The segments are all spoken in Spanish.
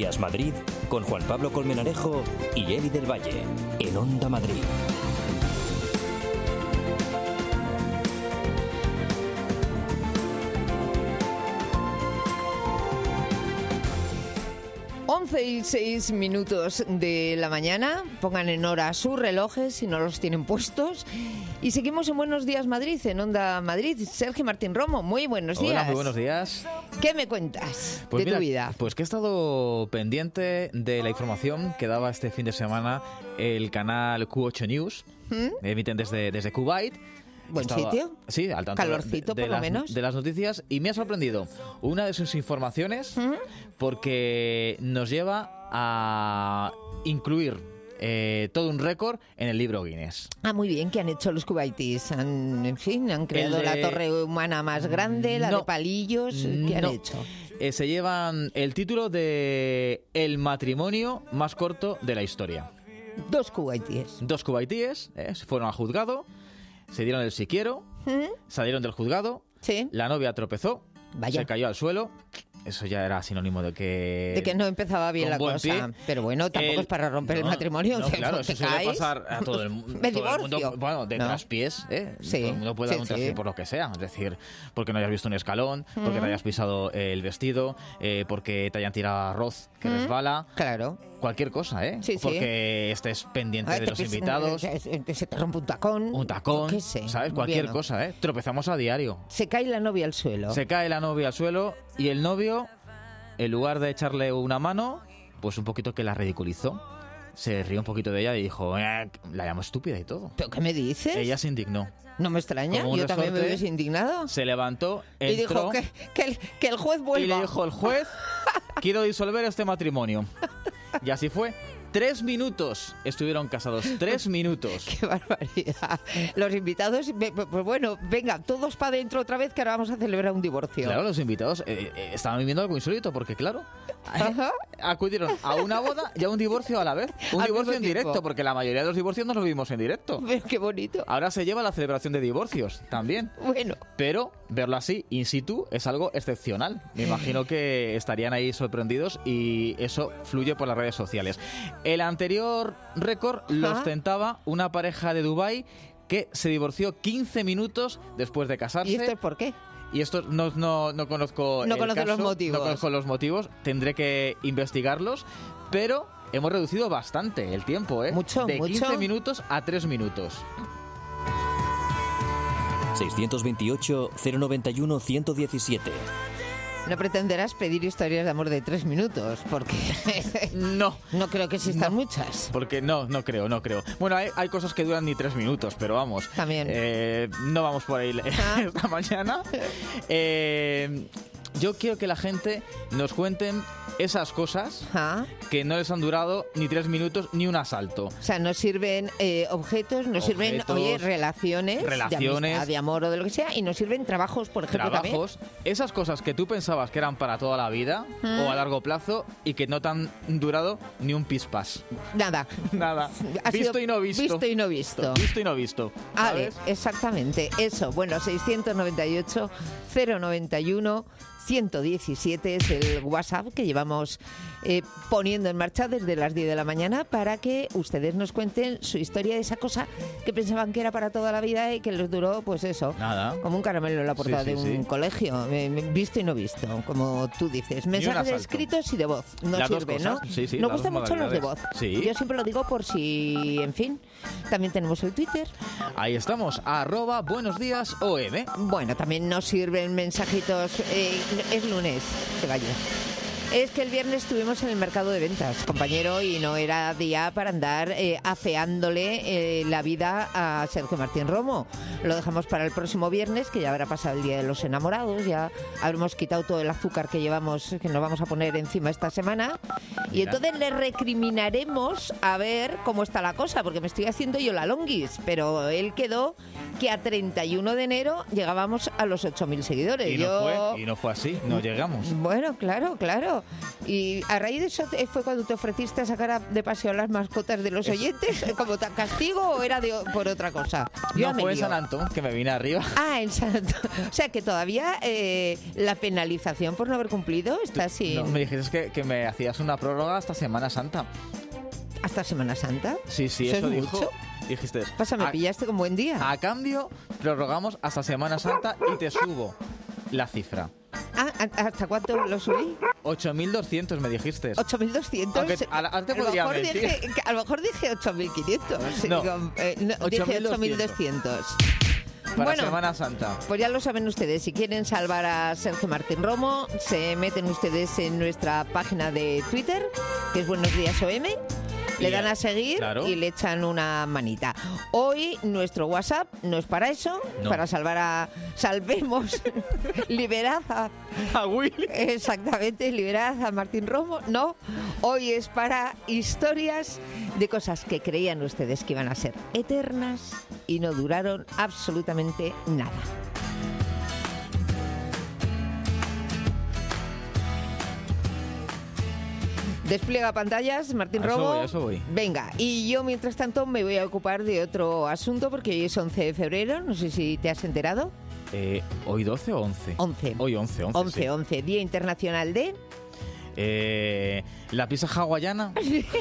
Días Madrid con Juan Pablo Colmenarejo y Eli del Valle en Onda Madrid. Y 6 minutos de la mañana. Pongan en hora sus relojes si no los tienen puestos. Y seguimos en Buenos Días Madrid, en Onda Madrid. Sergio Martín Romo, muy buenos días. Hola, muy buenos días. ¿Qué me cuentas Pues de mira, tu vida? Pues que he estado pendiente de la información que daba este fin de semana el canal Q8 News. Emiten desde Kuwait. Buen sitio. Sí, al tanto calorcito, por lo menos. De las noticias. Y me ha sorprendido una de sus informaciones porque nos lleva a incluir todo un récord en el libro Guinness. Ah, muy bien, ¿qué han hecho los kuwaitis? Han creado la torre humana más grande, la de palillos. ¿Qué han hecho? Se llevan el título de el matrimonio más corto de la historia. Dos kuwaitíes. Dos kuwaitíes fueron al juzgado, se dieron el si quiero, salieron del juzgado, sí. La novia tropezó, se cayó al suelo. Eso ya era sinónimo de que no empezaba bien la cosa. Pie. Pero bueno, tampoco es para romper el matrimonio. No, claro, eso suele pasar a todo el mundo. Bueno, de traspiés, Sí, todo el mundo puede dar un traspié por lo que sea. Es decir, porque no hayas visto un escalón, porque te hayas pisado el vestido, porque te hayan tirado arroz que resbala. Claro. Cualquier cosa, Sí, porque estés pendiente de los invitados. Se te rompe un tacón. Un tacón, qué sé, ¿sabes? Cualquier cosa, Tropezamos a diario. Se cae la novia al suelo. Se cae la novia al suelo y el novio, en lugar de echarle una mano, pues un poquito que la ridiculizó. Se rió un poquito de ella y dijo, la llamo estúpida y todo. ¿Pero qué me dices? Ella se indignó. No me extraña, yo también me hubiese indignado. Se levantó, entró... Y dijo que el juez vuelva. Y le dijo el juez, quiero disolver este matrimonio. Y así fue. 3 minutos estuvieron casados. 3 minutos. ¡Qué barbaridad! Los invitados, pues bueno, venga, todos para adentro otra vez que ahora vamos a celebrar un divorcio. Claro, los invitados estaban viviendo algo insólito porque, claro, acudieron a una boda y a un divorcio a la vez. Un divorcio en directo, porque la mayoría de los divorcios no los vivimos en directo. Pero qué bonito. Ahora se lleva la celebración de divorcios también. Bueno. Pero verlo así, in situ, es algo excepcional. Me imagino que estarían ahí sorprendidos y eso fluye por las redes sociales. El anterior récord lo ostentaba una pareja de Dubái que se divorció 15 minutos después de casarse. ¿Y esto es por qué? Y esto no conozco los motivos. No conozco los motivos, tendré que investigarlos, pero hemos reducido bastante el tiempo, Mucho, de 15 mucho. minutos a 3 minutos. 628-091-117. No pretenderás pedir historias de amor de 3 minutos, porque no creo que existan muchas. Porque no creo. Bueno, hay cosas que duran ni 3 minutos, pero vamos. También. No vamos por ahí esta mañana. Yo quiero que la gente nos cuenten esas cosas que no les han durado ni 3 minutos ni un asalto. O sea, nos sirven objetos, nos sirven relaciones de amistad, de amor o de lo que sea, y nos sirven trabajos, por ejemplo, trabajos, también. Esas cosas que tú pensabas que eran para toda la vida o a largo plazo y que no te han durado ni un pispás. Nada. Visto y no visto. Visto y no visto. Visto y no visto. ¿Sabes? Exactamente. Eso. Bueno, 698-091-117 es el WhatsApp que llevamos poniendo en marcha desde las 10 de la mañana para que ustedes nos cuenten su historia de esa cosa que pensaban que era para toda la vida y que les duró, pues eso, nada, como un caramelo en la portada de un colegio, visto y no visto, como tú dices. Mensajes escritos y de voz, no sirve, ¿no? Sí, nos gustan mucho los de voz. Sí. Yo siempre lo digo por si, en fin, también tenemos el Twitter. Ahí estamos, @buenosdíasOM. Bueno, también nos sirven mensajitos, es lunes, que vaya. Es que el viernes estuvimos en el mercado de ventas, compañero, y no era día para andar afeándole la vida a Sergio Martín Romo. Lo dejamos para el próximo viernes, que ya habrá pasado el Día de los Enamorados, ya habremos quitado todo el azúcar que llevamos, que nos vamos a poner encima esta semana. Y entonces le recriminaremos a ver cómo está la cosa, porque me estoy haciendo yo la longuis, pero él quedó que a 31 de enero llegábamos a los 8.000 seguidores. Y no fue así, no llegamos. Bueno, claro. Y a raíz de eso fue cuando te ofreciste a sacar de paseo a las mascotas de los oyentes, como castigo, o era por otra cosa. No, fue en San Antón, que me vine arriba. Ah, en San Antón. O sea, que todavía la penalización por no haber cumplido está así. No, me dijiste que me hacías una prórroga hasta Semana Santa. ¿Hasta Semana Santa? Sí, eso dijo. Mucho? Dijiste. Pasa, me pillaste con buen día. A cambio, prorrogamos hasta Semana Santa y te subo la cifra. Ah, ¿hasta cuánto lo subí? 8.200 me dijiste. 8.200. Aunque ahora te podría mentir. A lo mejor dije 8.500. No, dije 8.200. Para Semana Santa. Pues ya lo saben ustedes, si quieren salvar a Sergio Martín Romo, se meten ustedes en nuestra página de Twitter, que es Buenos Días OM, le dan a seguir, claro, y le echan una manita. Hoy nuestro WhatsApp no es para eso, no, para salvar a... Salvemos, liberad a Willy. Exactamente, liberad a Martín Romo. No, hoy es para historias de cosas que creían ustedes que iban a ser eternas y no duraron absolutamente nada. Despliega pantallas, Martín Romo. Eso voy. Venga, y yo mientras tanto me voy a ocupar de otro asunto porque hoy es 11 de febrero, no sé si te has enterado. ¿Hoy 12 o 11? 11. Hoy 11. 11, Día Internacional de... la pizza hawaiana.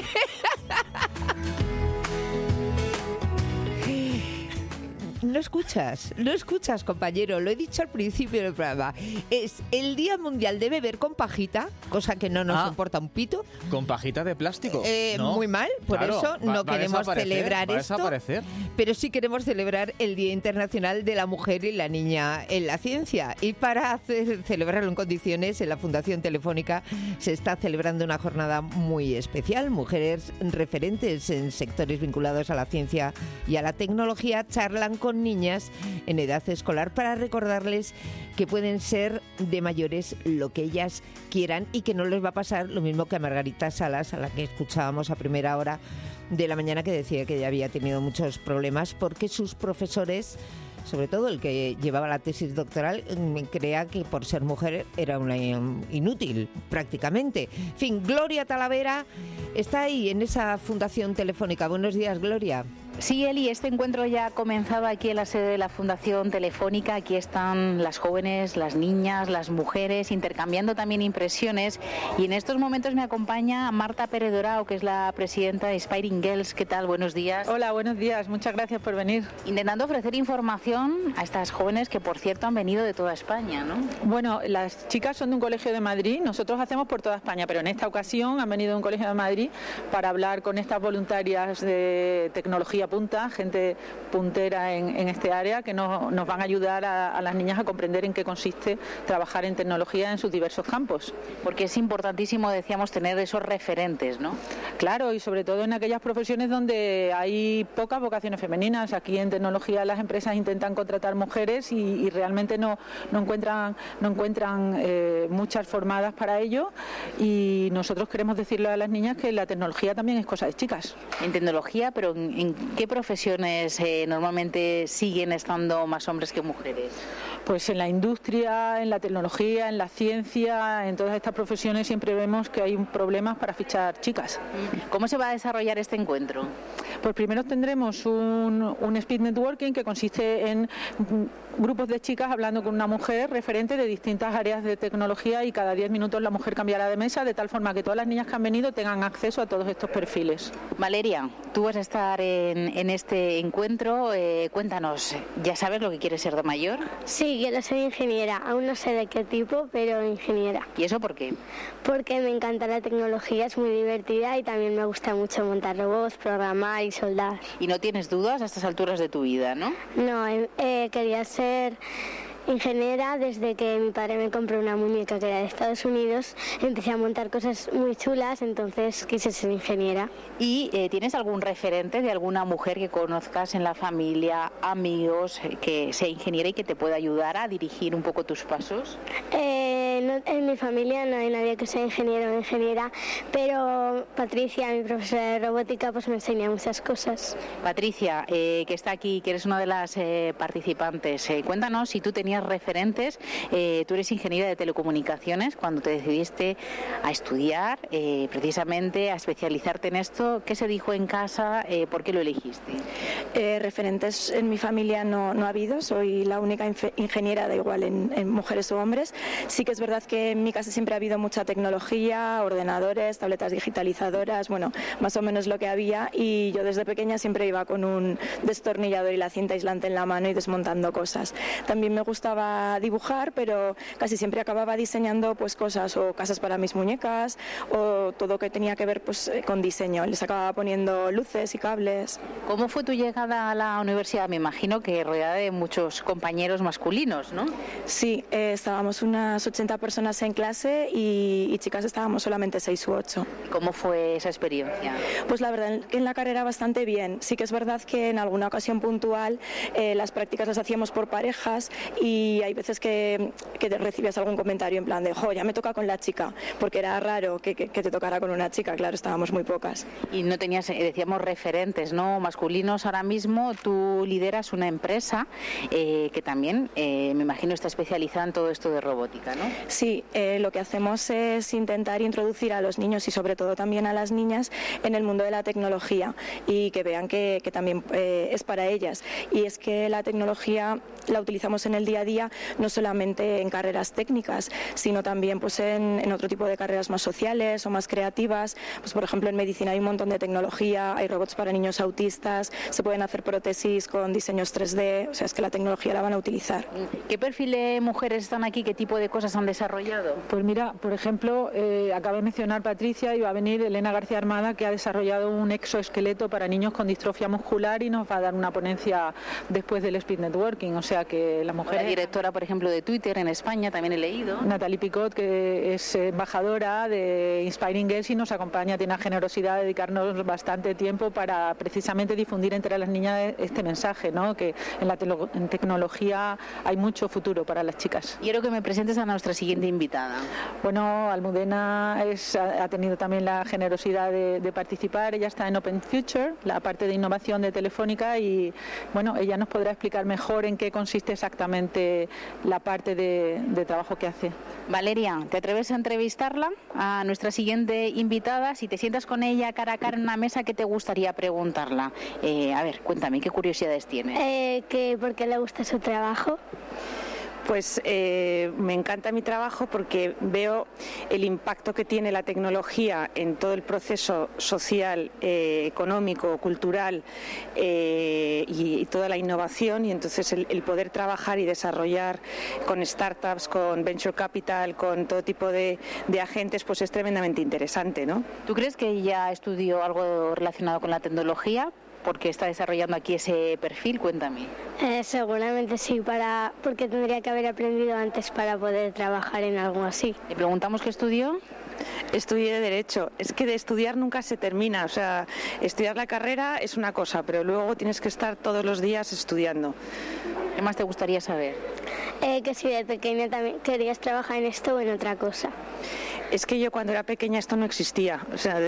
No escuchas, compañero. Lo he dicho al principio del programa. Es el Día Mundial de Beber con pajita, cosa que no nos importa un pito. ¿Con pajita de plástico? No. Muy mal, por claro, eso no queremos celebrar esto. Pero sí queremos celebrar el Día Internacional de la Mujer y la Niña en la Ciencia. Y para celebrarlo en condiciones, en la Fundación Telefónica se está celebrando una jornada muy especial. Mujeres referentes en sectores vinculados a la ciencia y a la tecnología charlan con niñas en edad escolar para recordarles que pueden ser de mayores lo que ellas quieran y que no les va a pasar lo mismo que a Margarita Salas, a la que escuchábamos a primera hora de la mañana, que decía que ella había tenido muchos problemas porque sus profesores, sobre todo el que llevaba la tesis doctoral, creía que por ser mujer era una inútil prácticamente. En fin, Gloria Talavera está ahí en esa Fundación Telefónica. Buenos días, Gloria. Sí, Eli, este encuentro ya ha comenzado aquí en la sede de la Fundación Telefónica. Aquí están las jóvenes, las niñas, las mujeres, intercambiando también impresiones. Y en estos momentos me acompaña Marta Pérez Dorao, que es la presidenta de Inspiring Girls. ¿Qué tal? Buenos días. Hola, buenos días. Muchas gracias por venir. Intentando ofrecer información a estas jóvenes que, por cierto, han venido de toda España, ¿no? Bueno, las chicas son de un colegio de Madrid. Nosotros hacemos por toda España, pero en esta ocasión han venido de un colegio de Madrid para hablar con estas voluntarias de tecnología punta, gente puntera en este área, que nos van a ayudar a las niñas a comprender en qué consiste trabajar en tecnología en sus diversos campos. Porque es importantísimo, decíamos, tener esos referentes, ¿no? Claro, y sobre todo en aquellas profesiones donde hay pocas vocaciones femeninas. Aquí en tecnología las empresas intentan contratar mujeres y realmente no encuentran muchas formadas para ello, y nosotros queremos decirle a las niñas que la tecnología también es cosa de chicas. En tecnología, pero ¿en qué profesiones normalmente siguen estando más hombres que mujeres? Pues en la industria, en la tecnología, en la ciencia, en todas estas profesiones siempre vemos que hay problemas para fichar chicas. ¿Cómo se va a desarrollar este encuentro? Pues primero tendremos un speed networking que consiste en grupos de chicas hablando con una mujer referente de distintas áreas de tecnología, y cada 10 minutos la mujer cambiará de mesa de tal forma que todas las niñas que han venido tengan acceso a todos estos perfiles. Valeria, tú vas a estar en este encuentro. Cuéntanos, ¿ya sabes lo que quieres ser de mayor? Sí, quiero ser ingeniera. Aún no sé de qué tipo, pero ingeniera. ¿Y eso por qué? Porque me encanta la tecnología, es muy divertida y también me gusta mucho montar robots, programar y soldar. ¿Y no tienes dudas a estas alturas de tu vida, no? No, quería ser ingeniera desde que mi padre me compró una muñeca que era de Estados Unidos. Empecé a montar cosas muy chulas, entonces quise ser ingeniera. ¿Y tienes algún referente de alguna mujer que conozcas en la familia, amigos, que sea ingeniera y que te pueda ayudar a dirigir un poco tus pasos? No en mi familia no hay nadie que sea ingeniero o ingeniera, pero Patricia, mi profesora de robótica, pues me enseña muchas cosas. Patricia, que está aquí, que eres una de las participantes, cuéntanos si tú tenías referentes. Tú eres ingeniera de telecomunicaciones. Cuando te decidiste a estudiar, precisamente a especializarte en esto, ¿qué se dijo en casa? ¿Por qué lo elegiste? Referentes en mi familia no ha habido. Soy la única ingeniera, da igual en mujeres o hombres. Sí que es verdad que en mi casa siempre ha habido mucha tecnología, ordenadores, tabletas digitalizadoras, bueno, más o menos lo que había, y yo desde pequeña siempre iba con un destornillador y la cinta aislante en la mano y desmontando cosas. También me gustaba dibujar, pero casi siempre acababa diseñando pues cosas o casas para mis muñecas o todo que tenía que ver pues con diseño. Les acababa poniendo luces y cables. ¿Cómo fue tu llegada a la universidad? Me imagino que rodeada de muchos compañeros masculinos, ¿no? Sí, estábamos unas 80 personas en clase y chicas estábamos solamente 6 u 8. ¿Cómo fue esa experiencia? Pues la verdad que en la carrera bastante bien. Sí que es verdad que en alguna ocasión puntual las prácticas las hacíamos por parejas y hay veces que recibías algún comentario en plan de jo, ya me toca con la chica, porque era raro que te tocara con una chica, claro, estábamos muy pocas. Y no tenías, decíamos, referentes, ¿no? Masculinos. Ahora mismo tú lideras una empresa que también, me imagino, está especializada en todo esto de robótica, ¿no? Sí, lo que hacemos es intentar introducir a los niños y sobre todo también a las niñas en el mundo de la tecnología y que vean que también es para ellas. Y es que la tecnología la utilizamos en el día a día, no solamente en carreras técnicas, sino también pues en otro tipo de carreras más sociales o más creativas. Pues por ejemplo en medicina hay un montón de tecnología, hay robots para niños autistas, se pueden hacer prótesis con diseños 3D, o sea, es que la tecnología la van a utilizar. ¿Qué perfil de mujeres están aquí? ¿Qué tipo de cosas han desarrollado? Pues mira, por ejemplo, acaba de mencionar Patricia y va a venir Elena García Armada, que ha desarrollado un exoesqueleto para niños con distrofia muscular y nos va a dar una ponencia después del Speed Networking, o sea que la mujer... La directora, por ejemplo, de Twitter en España, también he leído. Natalie Picot, que es embajadora de Inspiring Girls y nos acompaña, tiene la generosidad de dedicarnos bastante tiempo para precisamente difundir entre las niñas este mensaje, ¿no? Que en tecnología hay mucho futuro para las chicas. Quiero que me presentes a nuestra siguiente invitada. Bueno, Almudena ha tenido también la generosidad de participar. Ella está en Open Future, la parte de innovación de Telefónica, y bueno, ella nos podrá explicar mejor en qué consiste exactamente la parte de trabajo que hace. Valeria, ¿te atreves a entrevistarla? A nuestra siguiente invitada, si te sientas con ella cara a cara en una mesa, ¿qué te gustaría preguntarla? A ver, cuéntame, ¿qué curiosidades tienes? ¿Por qué le gusta su trabajo? Pues me encanta mi trabajo porque veo el impacto que tiene la tecnología en todo el proceso social, económico, cultural y toda la innovación, y entonces el poder trabajar y desarrollar con startups, con venture capital, con todo tipo de agentes, pues es tremendamente interesante, ¿no? ¿Tú crees que ella estudió algo relacionado con la tecnología? Porque está desarrollando aquí ese perfil, cuéntame. Seguramente sí, porque tendría que haber aprendido antes para poder trabajar en algo así. ¿Le preguntamos qué estudió? Estudié Derecho. Es que de estudiar nunca se termina. O sea, estudiar la carrera es una cosa, pero luego tienes que estar todos los días estudiando. ¿Qué más te gustaría saber? Que si de pequeña también querías trabajar en esto o en otra cosa. Es que yo cuando era pequeña esto no existía, o sea,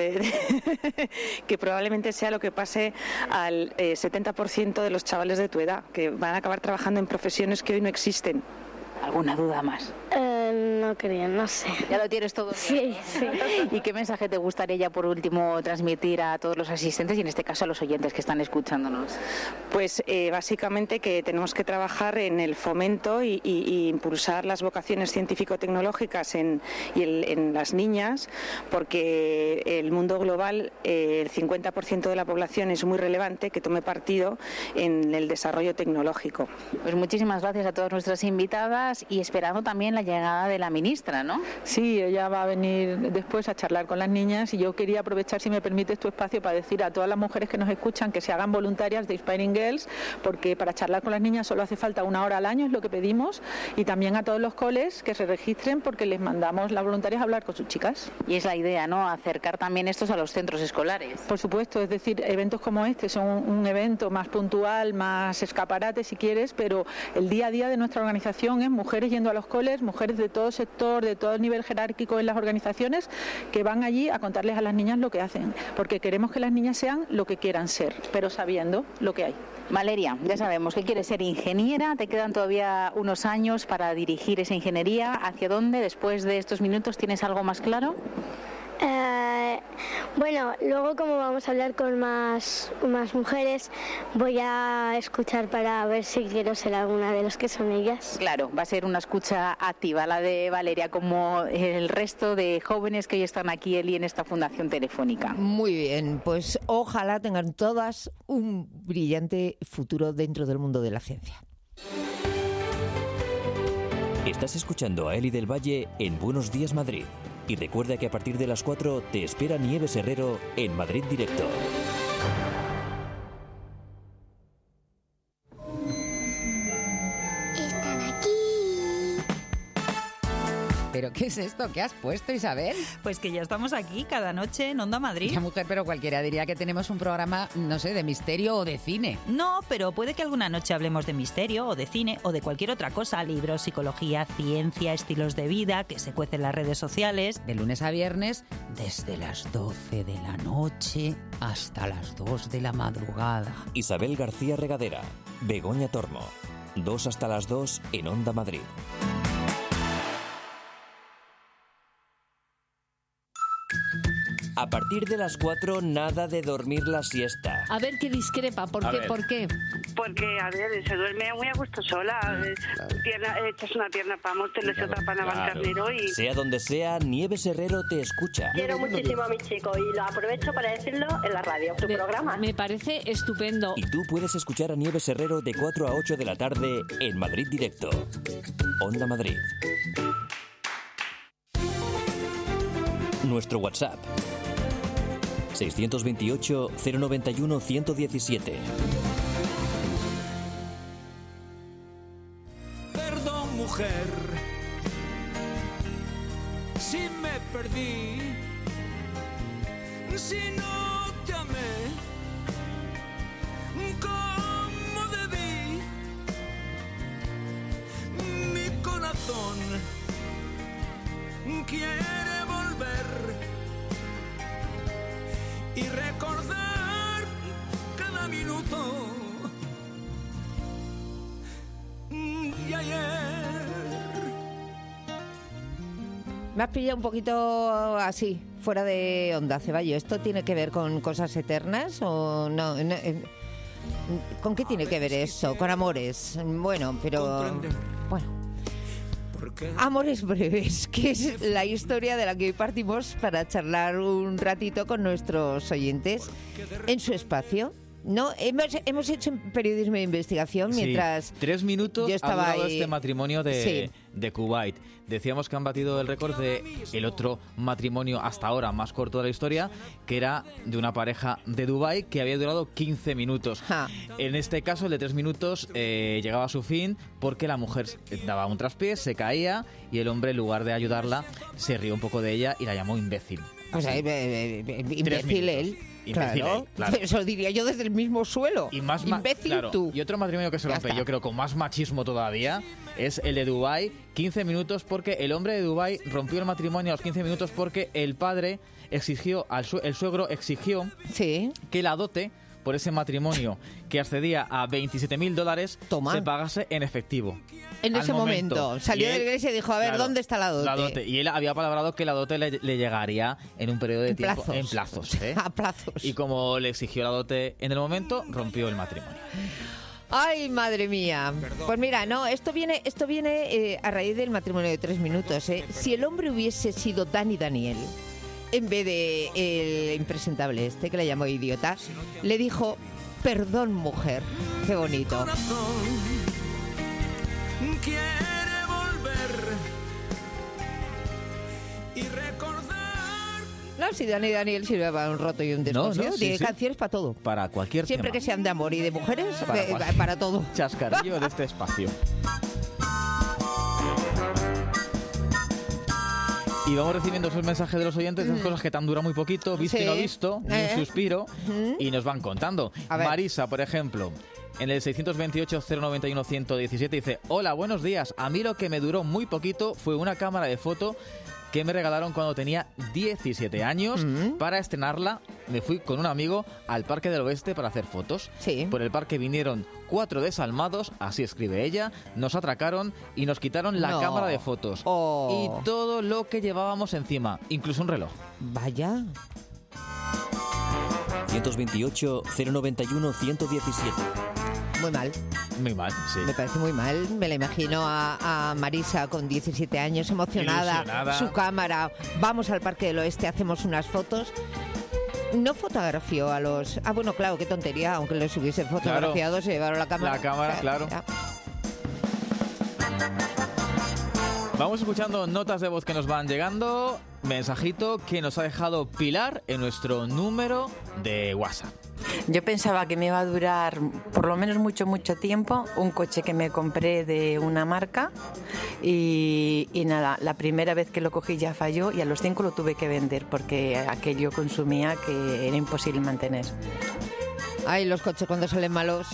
que probablemente sea lo que pase al 70% de los chavales de tu edad, que van a acabar trabajando en profesiones que hoy no existen. ¿Alguna duda más? No creo, no sé. ¿Ya lo tienes todo? Sí, sí. ¿Y qué mensaje te gustaría ya por último transmitir a todos los asistentes y en este caso a los oyentes que están escuchándonos? Pues básicamente que tenemos que trabajar en el fomento y impulsar las vocaciones científico-tecnológicas en las niñas, porque el mundo global, el 50% de la población es muy relevante que tome partido en el desarrollo tecnológico. Pues muchísimas gracias a todas nuestras invitadas y esperando también la llegada de la ministra, ¿no? Sí, ella va a venir después a charlar con las niñas y yo quería aprovechar, si me permites, tu espacio para decir a todas las mujeres que nos escuchan que se hagan voluntarias de Inspiring Girls, porque para charlar con las niñas solo hace falta 1 hora al año, es lo que pedimos, y también a todos los coles que se registren porque les mandamos las voluntarias a hablar con sus chicas. Y es la idea, ¿no? Acercar también estos a los centros escolares. Por supuesto, es decir, eventos como este son un evento más puntual, más escaparate si quieres, pero el día a día de nuestra organización es mujeres yendo a los coles, mujeres de todo sector, de todo el nivel jerárquico en las organizaciones, que van allí a contarles a las niñas lo que hacen, porque queremos que las niñas sean lo que quieran ser, pero sabiendo lo que hay. Valeria, ya sabemos que quieres ser ingeniera, te quedan todavía unos años para dirigir esa ingeniería. ¿Hacia dónde después de estos minutos tienes algo más claro? Bueno, luego como vamos a hablar con más mujeres, voy a escuchar para ver si quiero ser alguna de los que son ellas. Claro, va a ser una escucha activa la de Valeria, como el resto de jóvenes que hoy están aquí, Eli, en esta Fundación Telefónica. Muy bien, pues ojalá tengan todas un brillante futuro dentro del mundo de la ciencia. Estás escuchando a Eli del Valle en Buenos Días Madrid. Y recuerda que a partir de las 4 te espera Nieves Herrero en Madrid Directo. Están aquí. ¿Pero qué es esto? ¿Qué has puesto, Isabel? Pues que ya estamos aquí cada noche en Onda Madrid. Ya, mujer, pero cualquiera diría que tenemos un programa, no sé, de misterio o de cine. No, pero puede que alguna noche hablemos de misterio o de cine o de cualquier otra cosa. Libros, psicología, ciencia, estilos de vida, que se cuecen en las redes sociales. De lunes a viernes, desde las 12 de la noche hasta las 2 de la madrugada. Isabel García Regadera, Begoña Tormo. 2 hasta las 2 en Onda Madrid. A partir de las 4, nada de dormir la siesta. A ver qué discrepa, ¿por qué? Porque, a ver, se duerme muy a gusto sola. Echas una pierna para Móstoles, otra para Navalcarnero y... Sea donde sea, Nieves Herrero te escucha. Quiero muchísimo a mi chico y lo aprovecho para decirlo en la radio, tu programa. Me parece estupendo. Y tú puedes escuchar a Nieves Herrero de 4 a 8 de la tarde en Madrid Directo. Onda Madrid. Nuestro WhatsApp 628 091 117. Perdón, mujer, si me perdí, si no te amé como debí. Mi corazón quiere volver y recordar cada minuto de ayer. Me has pillado un poquito así, fuera de onda, Ceballo. ¿Esto tiene que ver con cosas eternas o no? ¿Con qué tiene que ver eso? ¿Con amores? Bueno, pero... Bueno. Amores breves, que es la historia de la que hoy partimos para charlar un ratito con nuestros oyentes en su espacio. No, hemos hecho periodismo de investigación mientras... 3 minutos yo estaba ha durado ahí... este matrimonio de Kuwait. Decíamos que han batido el récord de el otro matrimonio hasta ahora más corto de la historia, que era de una pareja de Dubái que había durado 15 minutos. En este caso, el de 3 minutos llegaba a su fin porque la mujer daba un traspié, se caía y el hombre, en lugar de ayudarla, se rió un poco de ella y la llamó imbécil. O sea, imbécil él. Claro. Eso diría yo desde el mismo suelo. Y más imbécil claro. tú. Y otro matrimonio que se rompe, yo creo, con más machismo todavía, es el de Dubái. 15 minutos porque el hombre de Dubái rompió el matrimonio a los 15 minutos porque el padre exigió, el suegro exigió que la dote por ese matrimonio que accedía a $27,000 se pagase en efectivo. En ese momento salió de la iglesia y dijo, a ver, ¿dónde está la dote? Y él había palabrado que la dote le llegaría en un periodo de tiempo, en plazos. A plazos. Y como le exigió la dote en el momento, rompió el matrimonio. Ay, madre mía. Pues mira, no, esto viene a raíz del matrimonio de 3 minutos. Si el hombre hubiese sido Dani Daniel, en vez de el impresentable este, que le llamó idiota, le dijo, perdón, mujer. Qué bonito. Quiere volver y recordar. No, si Dani Daniel sirve para un roto y un descosido, tiene canciones para todo. Para cualquier Siempre tema. que sean de amor y de mujeres, para todo. Chascarrillo de este espacio. Y vamos recibiendo esos mensajes de los oyentes, esas cosas que te han durado muy poquito, visto y no visto, ni un suspiro, y nos van contando. Marisa, por ejemplo, en el 628-091-117 dice: hola, buenos días. A mí lo que me duró muy poquito fue una cámara de foto que me regalaron cuando tenía 17 años. Para estrenarla me fui con un amigo al Parque del Oeste para hacer fotos. Por el parque vinieron 4 desalmados, así escribe ella, nos atracaron y nos quitaron la cámara de fotos y todo lo que llevábamos encima, incluso un reloj. Vaya. 128-091-117. Muy mal. Muy mal, sí. Me parece muy mal. Me la imagino a Marisa con 17 años, emocionada, su cámara. Vamos al Parque del Oeste, hacemos unas fotos. No fotografió a los... Ah, bueno, claro, qué tontería. Aunque los hubiesen fotografiado, se llevaron la cámara. La cámara, claro. Ya. Vamos escuchando notas de voz que nos van llegando. Mensajito que nos ha dejado Pilar en nuestro número de WhatsApp. Yo pensaba que me iba a durar por lo menos mucho tiempo un coche que me compré de una marca y nada, la primera vez que lo cogí ya falló y a los 5 lo tuve que vender porque aquello consumía que era imposible mantener. Ay, los coches cuando salen malos.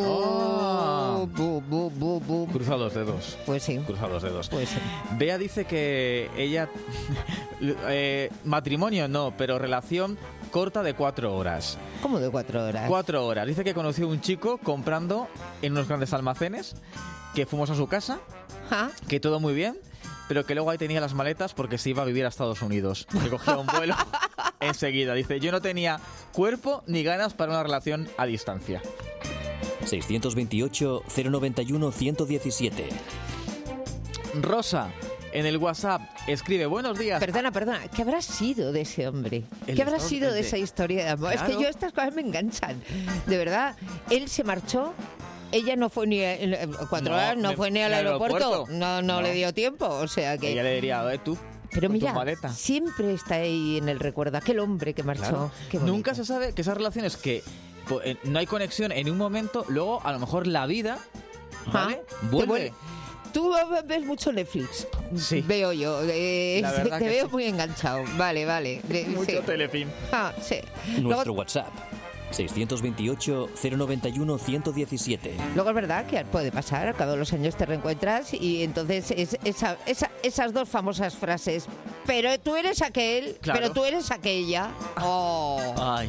Cruza los dedos. Pues sí. Cruza los dedos. Pues sí. Bea dice que ella... matrimonio no, pero relación corta de 4 horas. ¿Cómo de 4 horas? 4 horas. Dice que conoció a un chico comprando en unos grandes almacenes, que fuimos a su casa, que todo muy bien, pero que luego ahí tenía las maletas porque se iba a vivir a Estados Unidos. Que cogió un vuelo enseguida. Dice, yo no tenía cuerpo ni ganas para una relación a distancia. 628-091-117. Rosa, en el WhatsApp, escribe, buenos días. Perdona, ¿qué habrá sido de ese hombre? ¿Qué habrá sido de esa historia de amor? Claro. Es que yo estas cosas me enganchan. De verdad, él se marchó. Ella no fue ni 4 horas, no fue ni al aeropuerto. No le dio tiempo, o sea que... Ella le diría, tú. Pero mira, siempre está ahí en el recuerdo aquel hombre que marchó. Claro. Nunca se sabe que esas relaciones que no hay conexión en un momento, luego a lo mejor la vida, ¿vale? Vuelve. Tú ves mucho Netflix. Sí. Veo yo. Te veo muy enganchado. Vale. Mucho Telefilm. Sí. Nuestro WhatsApp. 628-091-117. Luego es verdad que puede pasar, a cabo de los años te reencuentras y entonces esas dos famosas frases, pero tú eres aquel, claro. Pero tú eres aquella. Ay.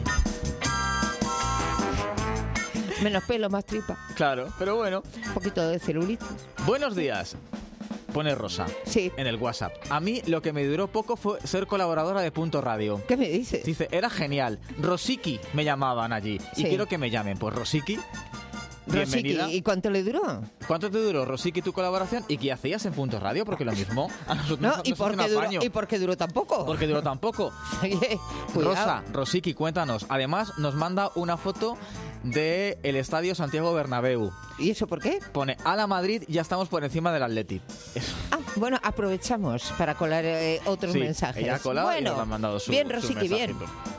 Menos pelo, más tripa. Claro, pero bueno. Un poquito de celulitis. Buenos días. Pone Rosa en el WhatsApp. A mí lo que me duró poco fue ser colaboradora de Punto Radio. ¿Qué me dices? Dice, era genial. Rosiki me llamaban allí. Y quiero que me llamen. Pues Rosiki, bienvenida. Rosiki, ¿y cuánto le duró? ¿Cuánto te duró, Rosiki, tu colaboración? ¿Y qué hacías en Punto Radio? Porque lo mismo a nosotros ¿y por qué duró tan poco? Porque duró tan poco. Rosa, Rosiki, cuéntanos. Además, nos manda una foto del Estadio Santiago Bernabéu. ¿Y eso por qué? Pone, a la Madrid ya estamos por encima del Atleti. Bueno, aprovechamos para colar otros mensajes. Ella ha colado y nos han mandado su bien, Rosiki, bien.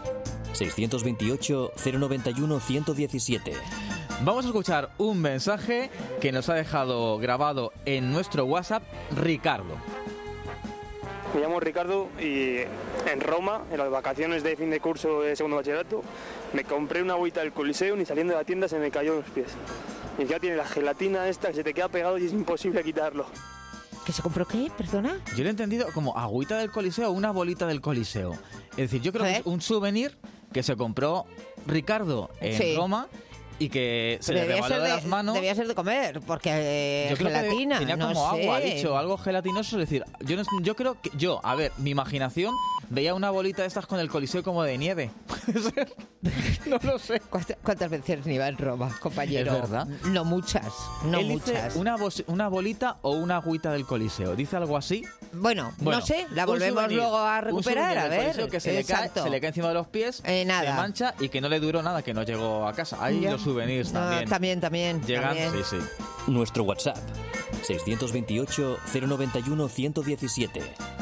628-091-117. Vamos a escuchar un mensaje que nos ha dejado grabado en nuestro WhatsApp Ricardo. Me llamo Ricardo y en Roma, en las vacaciones de fin de curso de segundo bachillerato, me compré una agüita del Coliseum y saliendo de la tienda se me cayó en los pies. Y ya tiene la gelatina esta que se te queda pegado y es imposible quitarlo. ¿Que se compró qué? ¿Perdona? Yo lo he entendido como agüita del Coliseo o una bolita del Coliseo. Es decir, yo creo que es un souvenir que se compró Ricardo en Roma y que se le rebaló de las manos. Debía ser de comer, porque gelatina, tenía como agua, ha dicho, algo gelatinoso. Es decir, yo creo que a ver, mi imaginación veía una bolita de estas con el Coliseo como de nieve. ¿Puede ser? No lo sé. ¿Cuántas veces ni va en Roma, compañero? Es verdad. No muchas, no Él muchas. Dice una bolita o una agüita del Coliseo. ¿Dice algo así? Bueno, no sé, la volvemos luego a recuperar, a ver. Que se le cae encima de los pies, se mancha y que no le duró nada, que no llegó a casa. Ahí los souvenirs también. También. Llegan, sí. Nuestro WhatsApp, 628-091-117.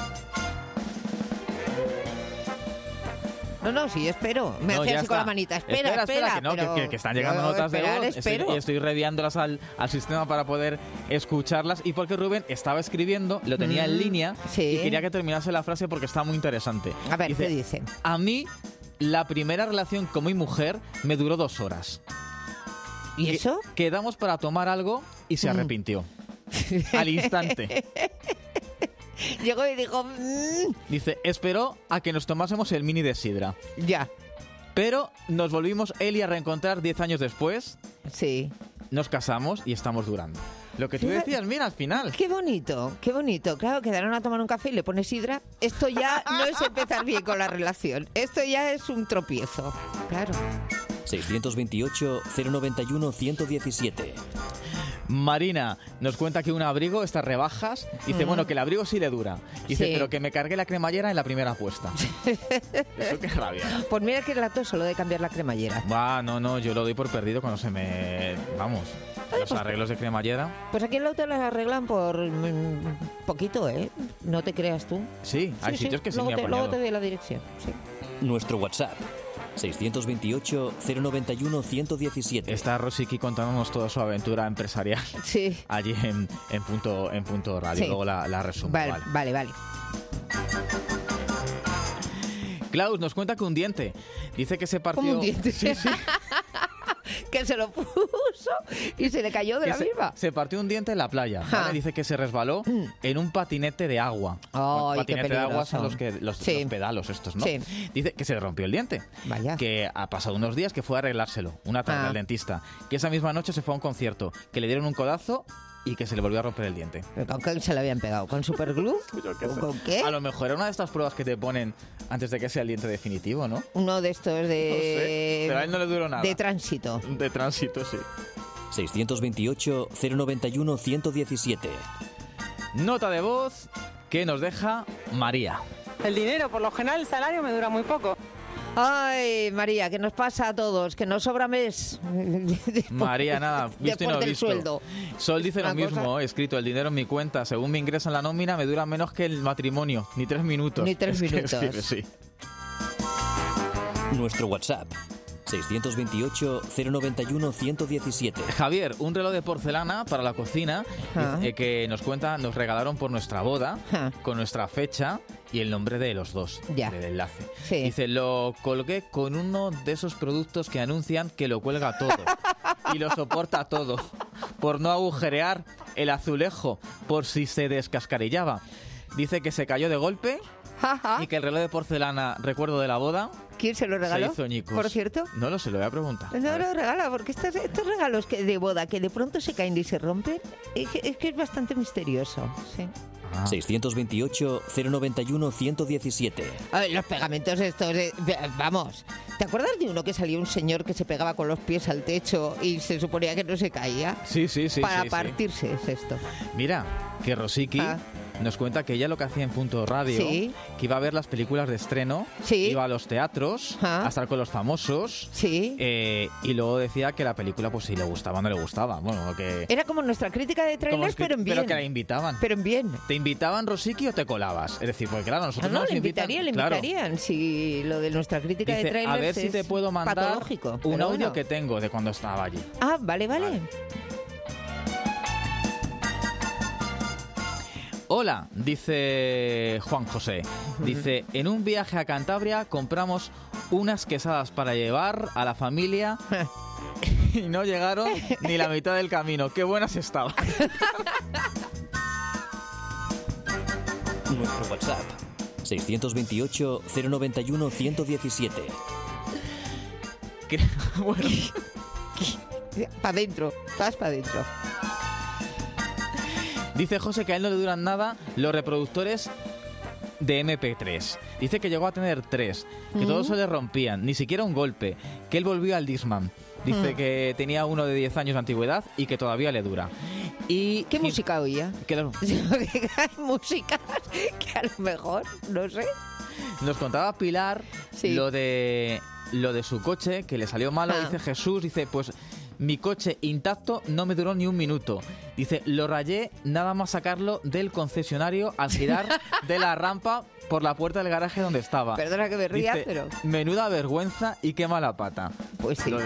No, sí, espero. Me hacía así con la manita. Espera. Que están llegando notas de voz. Estoy reenviándolas al sistema para poder escucharlas. Y porque Rubén estaba escribiendo, lo tenía en línea y quería que terminase la frase porque está muy interesante. A ver, ¿qué dice? A mí, la primera relación con mi mujer me duró 2 horas. ¿Y eso? Quedamos para tomar algo y se arrepintió. Al instante. Llegó y dijo... Dice, esperó a que nos tomásemos el mini de sidra. Ya. Pero nos volvimos él y a reencontrar 10 años después. Sí. Nos casamos y estamos durando. Lo que tú decías, mira, al final. Qué bonito, qué bonito. Claro, quedaron a tomar un café y le pones sidra. Esto ya no es empezar bien con la relación. Esto ya es un tropiezo. Claro. 628-091-117. Marina nos cuenta que un abrigo está rebajas. Dice, bueno, que el abrigo sí le dura. Dice, pero que me cargué la cremallera en la primera apuesta. Eso qué rabia. Pues mira que relatoso lo de cambiar la cremallera. No, yo lo doy por perdido cuando se me... Vamos, los arreglos de cremallera. Pues aquí en la auto las arreglan por poquito, ¿eh? No te creas tú. Sí, hay sitios que sí me apañado. Luego te doy la dirección, sí. Nuestro WhatsApp. 628-091-117. Está Rosiki contándonos toda su aventura empresarial. Sí. Allí en punto radio. Sí. Luego la resumo. Vale. Klaus nos cuenta que un diente. Dice que se partió... ¿Cómo un diente? Sí. Que se lo puso y se le cayó de la misma. Se partió un diente en la playa. ¿Vale? Dice que se resbaló en un patinete de agua. Ay, patinete de agua son los pedalos estos, ¿no? Sí. Dice que se le rompió el diente. Vaya. Que ha pasado unos días que fue a arreglárselo, una tarde al dentista. Que esa misma noche se fue a un concierto, que le dieron un codazo y que se le volvió a romper el diente. ¿Pero con qué se le habían pegado? ¿Con superglue? ¿Con qué? A lo mejor era una de estas pruebas que te ponen antes de que sea el diente definitivo, ¿no? Uno de estos de... No sé, pero a él no le duró nada. De tránsito. De tránsito, sí. 628-091-117. Nota de voz que nos deja María. El dinero, por lo general, el salario me dura muy poco. Ay, María, que nos pasa a todos, que nos sobra mes. María, nada, visto y no visto. Sueldo. Sol dice lo mismo, escrito, el dinero en mi cuenta, según me ingresan la nómina, me dura menos que el matrimonio, ni 3 minutos. Ni 3 minutos. Escribe, sí. Nuestro WhatsApp. 628-091-117. Javier, un reloj de porcelana para la cocina que nos regalaron por nuestra boda, con nuestra fecha y el nombre de los dos, del enlace. Sí. Dice, lo colgué con uno de esos productos que anuncian que lo cuelga todo y lo soporta todo, por no agujerear el azulejo, por si se descascarillaba. Dice que se cayó de golpe y que el reloj de porcelana, recuerdo de la boda... ¿Quién se lo regaló? Se hizo ñicos. Por cierto. No lo sé, lo voy a preguntar. No lo regala, porque estos regalos de boda que de pronto se caen y se rompen, es que es bastante misterioso. Sí. 628-091-117. A ver, los pegamentos estos, vamos, ¿te acuerdas de uno que salió un señor que se pegaba con los pies al techo y se suponía que no se caía? Sí. Para partirse es esto. Mira, que Rosiki nos cuenta que ella lo que hacía en Punto Radio, que iba a ver las películas de estreno, iba a los teatros, a estar con los famosos, y luego decía que la película, pues si le gustaba o no le gustaba. Bueno, que... Era como nuestra crítica de trailers, pero en bien. Pero que la invitaban. Pero en bien. ¿Te invitaban, Rosiki, o te colabas? Es decir, porque claro, nosotros no, nos le invitarían. Si lo de nuestra crítica de trailers a ver si te puedo mandar patológico, un audio que tengo de cuando estaba allí. Ah, vale. Hola, dice Juan José. Dice, en un viaje a Cantabria compramos unas quesadas para llevar a la familia y no llegaron ni la mitad del camino. ¡Qué buenas estaban! Nuestro WhatsApp. 628-091-117. Bueno. Para adentro, vas para adentro. Dice José que a él no le duran nada los reproductores de MP3. Dice que llegó a tener 3, que todos se le rompían, ni siquiera un golpe, que él volvió al Discman. Dice que tenía uno de 10 años de antigüedad y que todavía le dura. Y ¿qué música oía? Claro. Hay músicas que a lo mejor, no sé. Nos contaba Pilar lo de su coche, que le salió malo. Dice Jesús, dice, pues... Mi coche intacto no me duró ni un minuto. Dice, lo rayé nada más sacarlo del concesionario al girar de la rampa por la puerta del garaje donde estaba. Perdona que me ría, dice, pero... Menuda vergüenza y qué mala pata. Pues sí.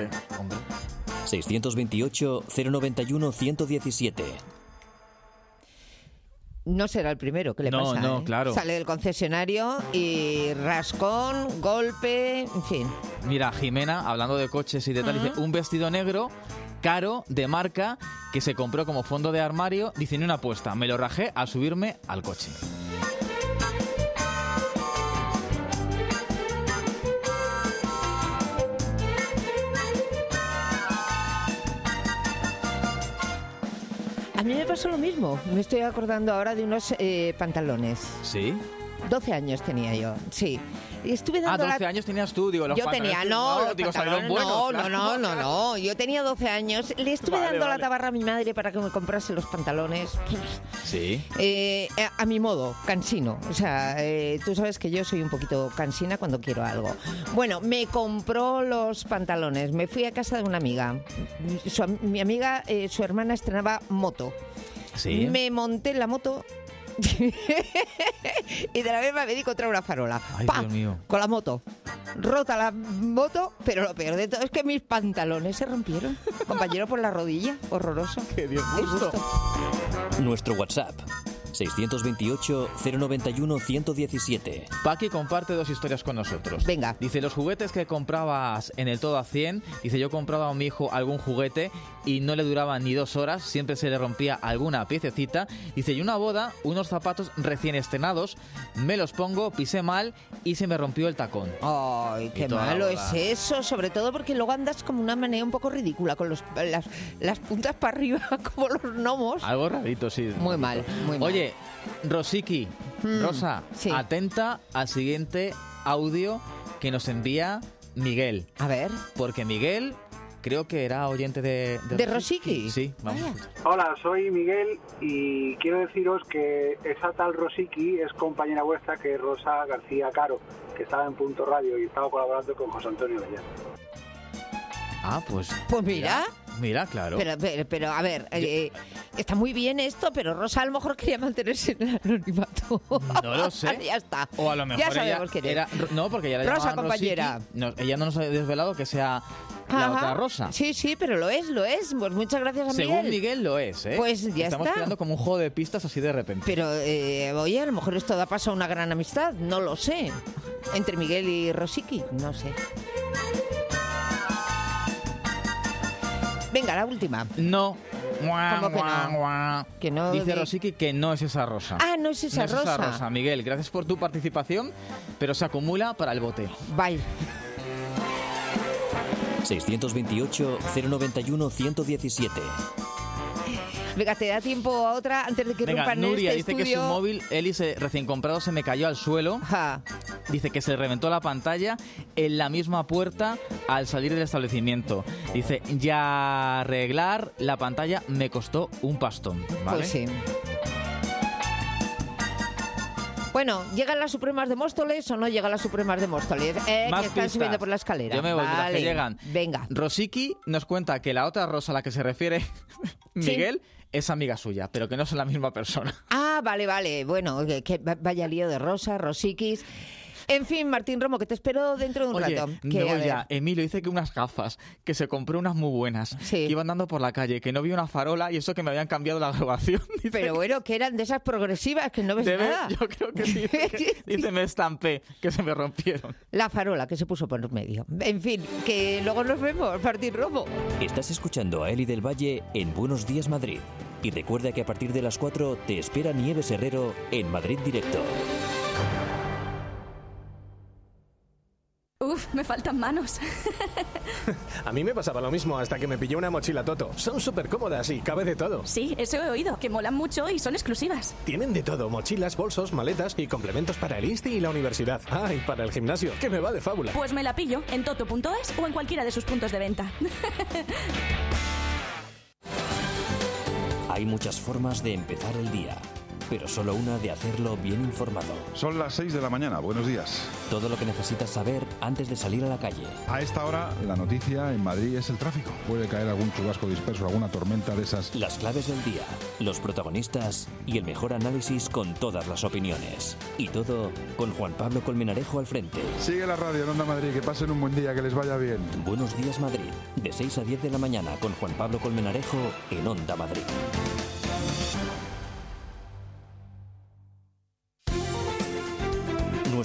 628-091-117. No será el primero que le pasa. No, claro. Sale del concesionario y rascón, golpe, en fin. Mira, Jimena, hablando de coches y de tal, dice, un vestido negro caro, de marca, que se compró como fondo de armario, dice, ni una apuesta, me lo rajé al subirme al coche. A mí me pasó lo mismo. Me estoy acordando ahora de unos pantalones. ¿Sí? 12 años tenía yo, sí. Estuve dando 12 años tenías tú, digo, los yo pantalones. tenía, no, digo, salieron buenos. No. Yo tenía 12 años. Le estuve dando la tabarra a mi madre para que me comprase los pantalones. Sí. A mi modo, cansino. O sea, tú sabes que yo soy un poquito cansina cuando quiero algo. Bueno, me compró los pantalones. Me fui a casa de una amiga. Mi amiga, su hermana estrenaba moto. Sí. Me monté en la moto. Y de la misma me di contra una farola. Ay, ¡Pam! Dios mío. Con la moto. Rota la moto, pero lo peor de todo es que mis pantalones se rompieron. Compañero, por la rodilla. Horroroso. ¡Qué disgusto! Nuestro WhatsApp. 628-091-117. Paqui comparte 2 historias con nosotros. Venga. Dice, los juguetes que comprabas en el todo a 100, dice, yo compraba a mi hijo algún juguete y no le duraba ni 2 horas, siempre se le rompía alguna piececita. Dice, y una boda, unos zapatos recién estrenados, me los pongo, pisé mal y se me rompió el tacón. Ay, qué malo es eso, sobre todo porque luego andas como una manera un poco ridícula, con las puntas para arriba, como los gnomos. Algo rarito, sí. Muy mal, muy mal. Oye, Rosiki, Rosa, sí. Atenta al siguiente audio que nos envía Miguel. A ver. Porque Miguel creo que era oyente de Rosiki. Sí, vamos. Hola, soy Miguel y quiero deciros que esa tal Rosiki es compañera vuestra, que es Rosa García Caro, que estaba en Punto Radio y estaba colaborando con José Antonio Bellán. Ah, pues mira. Mira, claro. Pero a ver, está muy bien esto, pero Rosa a lo mejor quería mantenerse en el anonimato. No lo sé. Ya está. O a lo mejor ya sabemos quién era... No, porque ella la Rosa, llamaban compañera. Rosiki. No, ella no nos ha desvelado que sea la otra Rosa. Sí, pero lo es. Pues muchas gracias a Miguel. Según Miguel lo es, ¿eh? Pues ya Estamos está. creando como un juego de pistas así de repente. Pero, oye, a lo mejor esto da paso a una gran amistad. No lo sé. Entre Miguel y Rosiki. No sé. Venga, la última. No. ¿Cómo que no? Que no Dice Rosiki que no es esa Rosa. Ah, no es esa Rosa. No es esa Rosa. Miguel, gracias por tu participación, pero se acumula para el bote. Bye. 628-091-117. Venga, ¿te da tiempo a otra antes de que rompan Nuria este dice estudio? que su móvil, recién comprado, se me cayó al suelo. Dice que se reventó la pantalla en la misma puerta al salir del establecimiento. Dice, ya arreglar la pantalla me costó un pastón. ¿Vale? Pues sí. Bueno, ¿llegan las Supremas de Móstoles o no llegan las Supremas de Móstoles? Más que están pistas. subiendo por la escalera. Yo me voy, vale. que llegan. Venga. Rosiki nos cuenta que la otra Rosa a la que se refiere Miguel es amiga suya, pero que no son la misma persona. Ah, vale. Bueno, que vaya lío de Rosa, Rosikis. En fin, Martín Romo, que te espero dentro de un rato. Me voy ya. Emilio dice que unas gafas, que se compró unas muy buenas, que iba andando por la calle, que no vio una farola y eso que me habían cambiado la grabación. Dice pero bueno, que eran de esas progresivas que no ves nada. Yo creo que sí. Dice, me estampé, que se me rompieron. La farola que se puso por medio. En fin, que luego nos vemos, Martín Romo. Estás escuchando a Eli del Valle en Buenos Días Madrid. Y recuerda que a partir de las 4 te espera Nieves Herrero en Madrid Directo. Uf, me faltan manos. A mí me pasaba lo mismo hasta que me pillé una mochila Toto. Son súper cómodas y cabe de todo. Sí, eso he oído, que molan mucho y son exclusivas. Tienen de todo, mochilas, bolsos, maletas y complementos para el Insti y la universidad. Ah, y para el gimnasio, que me va de fábula. Pues me la pillo en toto.es o en cualquiera de sus puntos de venta. Hay muchas formas de empezar el día, pero solo una de hacerlo bien informado. Son las 6 de la mañana, buenos días. Todo lo que necesitas saber antes de salir a la calle. A esta hora, la noticia en Madrid es el tráfico. Puede caer algún chubasco disperso, alguna tormenta de esas. Las claves del día, los protagonistas y el mejor análisis con todas las opiniones. Y todo con Juan Pablo Colmenarejo al frente. Sigue la radio en Onda Madrid, que pasen un buen día, que les vaya bien. Buenos días Madrid, de 6 a 10 de la mañana con Juan Pablo Colmenarejo en Onda Madrid.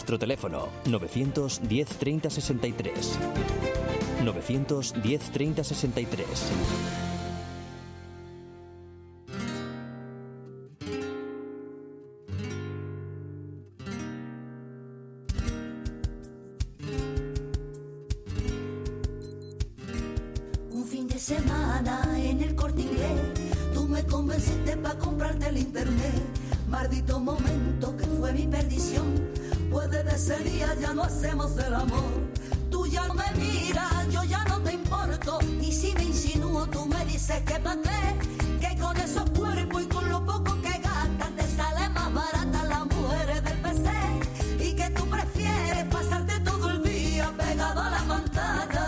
Nuestro teléfono 910 30 63. 910 30 63. Un fin de semana en el Corte Inglés, tú me convenciste para comprarte el internet. Maldito momento que fue mi perdición, pues desde ese día ya no hacemos el amor. Tú ya no me miras, yo ya no te importo, y si me insinúo tú me dices que pa' qué, que con esos cuerpos y con lo poco que gastas te sale más barata las mujeres del PC, y que tú prefieres pasarte todo el día pegado a la pantalla.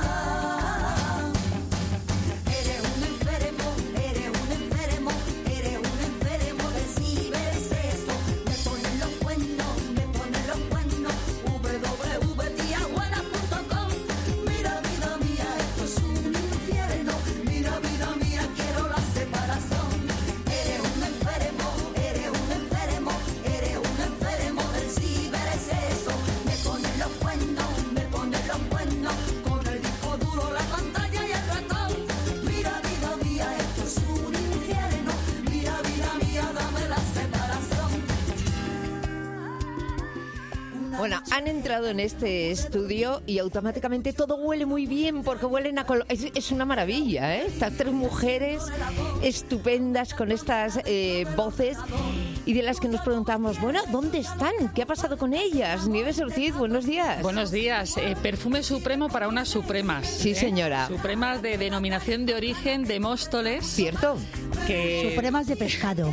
Bueno, han entrado en este estudio y automáticamente todo huele muy bien porque huelen a es una maravilla, ¿eh? Estas tres mujeres estupendas con estas voces y de las que nos preguntamos, bueno, ¿dónde están? ¿Qué ha pasado con ellas? Nieves Ortiz, buenos días. Buenos días. Perfume supremo para unas supremas. Sí, señora. Supremas de denominación de origen de Móstoles. ¿Cierto? Supremas de pescado.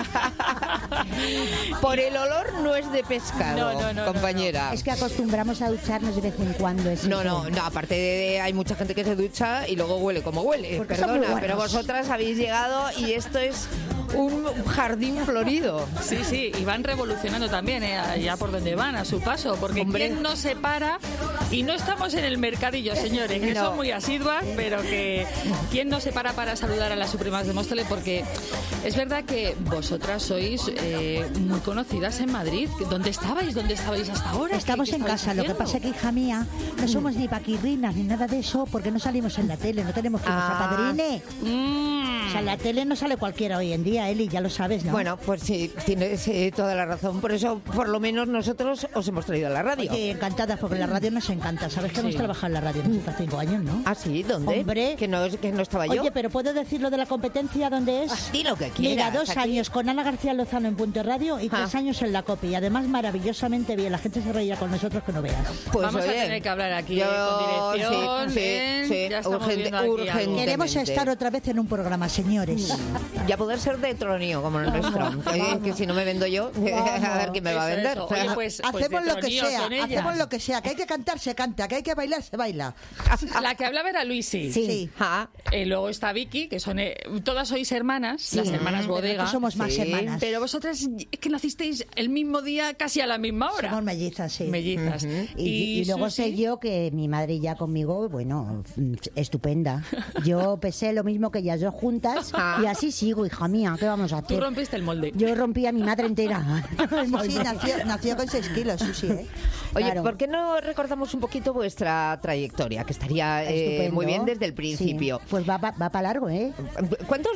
Por el olor no es de pescado, compañera. Es que acostumbramos a ducharnos de vez en cuando. No, aparte de hay mucha gente que se ducha y luego huele como huele. Porque perdona, pero vosotras habéis llegado y esto es un jardín florido. Sí, y van revolucionando también, allá por donde van, a su paso, porque ¿quién no se para? Y no estamos en el mercadillo, señores, que son muy asiduas, pero que ¿quién no se para saludar a las Supremas de Móstoles? Porque es verdad que vosotras sois muy conocidas en Madrid. ¿Dónde estabais hasta ahora? Estamos en casa, lo que pasa es que, hija mía, no somos ni paquirrinas ni nada de eso, porque no salimos en la tele, no tenemos quien nos apadrine. O sea, en la tele no sale cualquiera hoy en día, Eli, ya lo sabes, ¿no? Bueno, pues sí, tienes toda la razón. Por eso, por lo menos, nosotros os hemos traído a la radio. Oye, encantadas, porque la radio nos encanta. Sabes que hemos trabajado en la radio nosotros 5 años, ¿no? ¿Ah, sí? ¿Dónde? Hombre. Que no estaba yo. Oye, pero ¿puedo decir lo de la competencia dónde es? Di lo que quieras. Mira, 2 años con Ana García Lozano en Punto Radio y 3 años en la COPE. Y además, maravillosamente bien. La gente se reía con nosotros que no veas. Pues vamos a tener que hablar aquí con dirección. Sí, ya urgente. Queremos estar otra vez en un programa, señores. Ya poder ser de tronío, como el nuestro. Que si no me vendo yo, a ver quién me va a vender. Oye, pues hacemos lo que sea, hacemos lo que sea. Que hay que cantar, se canta. Que hay que bailar, se baila. La que hablaba era Luisi. Sí. Luego está Vicky, que son todas sois hermanas, las hermanas Bodega. Somos más hermanas. Pero vosotras es que nacisteis el mismo día, casi a la misma hora. Somos mellizas, sí. Mellizas. Y luego sé yo que mi madre ya conmigo, bueno, estupenda. Yo pesé lo mismo que ellas dos juntas y así sigo, hija mía. ¿Qué vamos a hacer? Tú rompiste el molde. Yo rompí a mi madre entera. Sí, nació con 6 kilos, sí, ¿eh? Oye, Claro. ¿por qué no recordamos un poquito vuestra trayectoria? Que estaría muy bien desde el principio. Sí. Pues va para largo, ¿eh? ¿Cuántos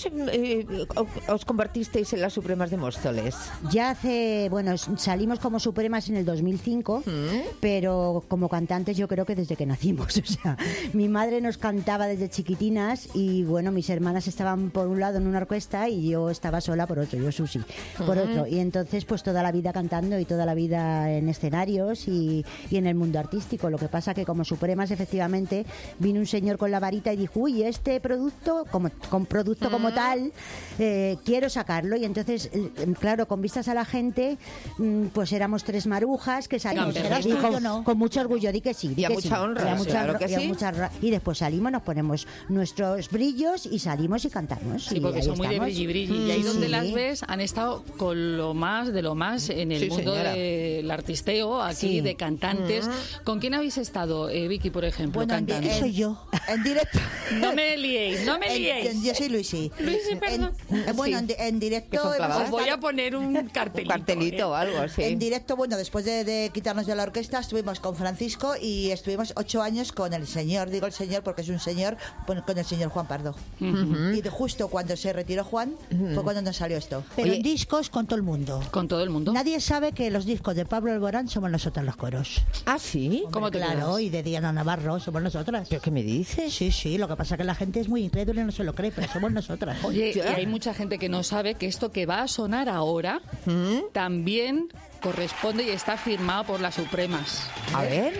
os convertisteis en las Supremas de Móstoles? Ya salimos como Supremas en el 2005, pero como cantantes yo creo que desde que nacimos. O sea, mi madre nos cantaba desde chiquitinas y bueno, mis hermanas estaban por un lado en una orquesta y yo estaba sola por otro, yo Susi, por otro. Y entonces pues toda la vida cantando y toda la vida en escenarios y en el mundo artístico. Lo que pasa que como Supremas efectivamente vino un señor con la varita y dijo, uy, este producto como tal, quiero sacarlo. Y entonces, claro, con vistas a la gente, pues éramos 3 marujas que salimos con mucho orgullo, di que sí. Y a mucha honra, claro que sí. Y después salimos, nos ponemos nuestros brillos y salimos y cantamos. Sí, porque son muy de brilli. Y ahí donde las ves han estado con lo más de lo más en el mundo del artisteo, aquí de cantantes. ¿Con quién habéis estado, Vicky, por ejemplo, bueno, cantando? ¿qué soy yo? En directo. No me liéis. Yo soy Luisi. Luisi, perdón. Bueno, en directo... Os voy a poner un cartelito. O algo así. En directo, bueno, después de quitarnos de la orquesta, estuvimos con Francisco y estuvimos 8 años con el señor, digo el señor porque es un señor, con el señor Juan Pardo. Y justo cuando se retiró Juan, fue cuando nos salió esto. Pero en discos con todo el mundo. ¿Con todo el mundo? Nadie sabe que los discos de Pablo Alborán somos nosotras los coros. ¿Ah, sí? ¿Cómo te Claro, quedas? Y de Diana Navarro somos nosotras. ¿Pero qué me dices? Sí, lo que pasa es que la gente es muy incrédula y no se lo cree, pero somos nosotras. Oye, y hay mucha gente que no sabe que esto que va a sonar ahora también corresponde y está firmado por las Supremas. A ver.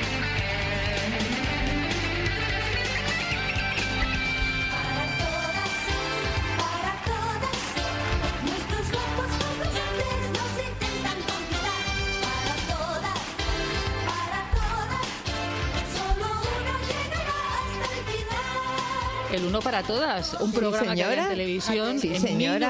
El Uno para Todas, un programa que había en televisión en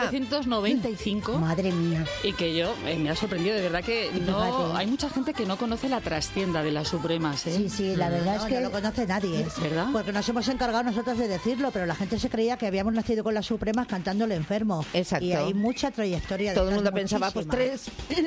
1995. Madre mía. Y que yo me ha sorprendido, de verdad que no hay mucha gente que no conoce la trastienda de las Supremas. Sí, la verdad es que no lo conoce nadie. ¿Verdad? Porque nos hemos encargado nosotros de decirlo, pero la gente se creía que habíamos nacido con las Supremas cantando El Enfermo. Exacto. Y hay mucha trayectoria. Todo el mundo pensaba, pues tres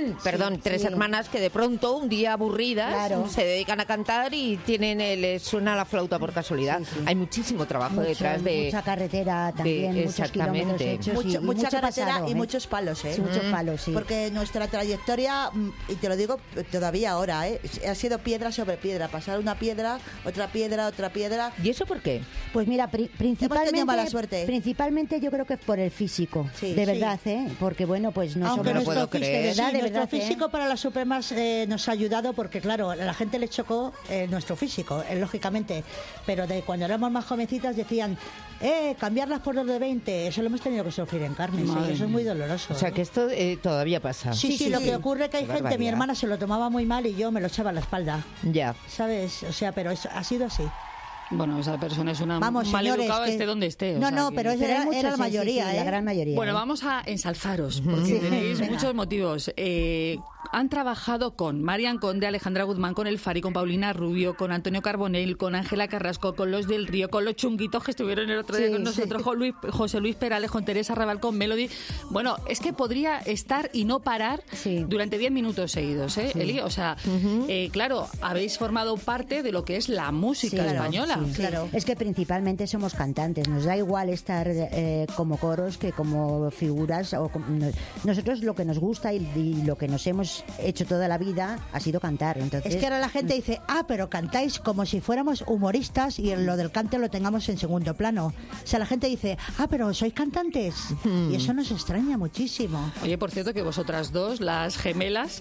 hermanas que de pronto, un día aburridas, se dedican a cantar y les suena la flauta por casualidad. Hay muchísimo trabajo detrás de... Mucha carretera también, muchos kilómetros hechos. Mucha carretera pasado, y muchos palos, Sí, muchos palos, sí. Porque nuestra trayectoria, y te lo digo todavía ahora, ha sido piedra sobre piedra. Pasar una piedra, otra piedra, otra piedra. ¿Y eso por qué? Pues mira, principalmente mala suerte. Principalmente yo creo que es por el físico. De verdad, Porque bueno, pues no Aunque somos... nuestro nuestro físico para las Supremas nos ha ayudado porque, claro, a la gente le chocó nuestro físico, lógicamente. Pero cuando éramos más jovencitas decían... cambiarlas por los de 20, eso lo hemos tenido que sufrir en carne, eso es muy doloroso. O sea, que esto todavía pasa. Sí, lo que ocurre es que hay gente, mi hermana se lo tomaba muy mal y yo me lo echaba a la espalda. Ya. ¿Sabes? O sea, pero ha sido así. Bueno, esa persona es una maleducada, esté donde esté. Pero era la mayoría, la gran mayoría. Bueno, vamos a ensalzaros, porque tenéis muchos motivos. Han trabajado con Marian Conde, Alejandra Guzmán, con El Fari, con Paulina Rubio, con Antonio Carbonell, con Ángela Carrasco, con Los del Río, con los chunguitos que estuvieron el otro día con nosotros, con José Luis Perales, con Teresa Raval, con Melody. Bueno, es que podría estar y no parar durante 10 minutos seguidos, Eli. O sea, claro, habéis formado parte de lo que es la música española. Claro. Es que principalmente somos cantantes, nos da igual estar como coros que como figuras. Nosotros lo que nos gusta y lo que nos hemos hecho toda la vida ha sido cantar. Entonces, es que ahora la gente dice, pero cantáis como si fuéramos humoristas y lo del cante lo tengamos en segundo plano. O sea, la gente dice, pero sois cantantes. Y eso nos extraña muchísimo. Oye, por cierto, que vosotras dos, las gemelas,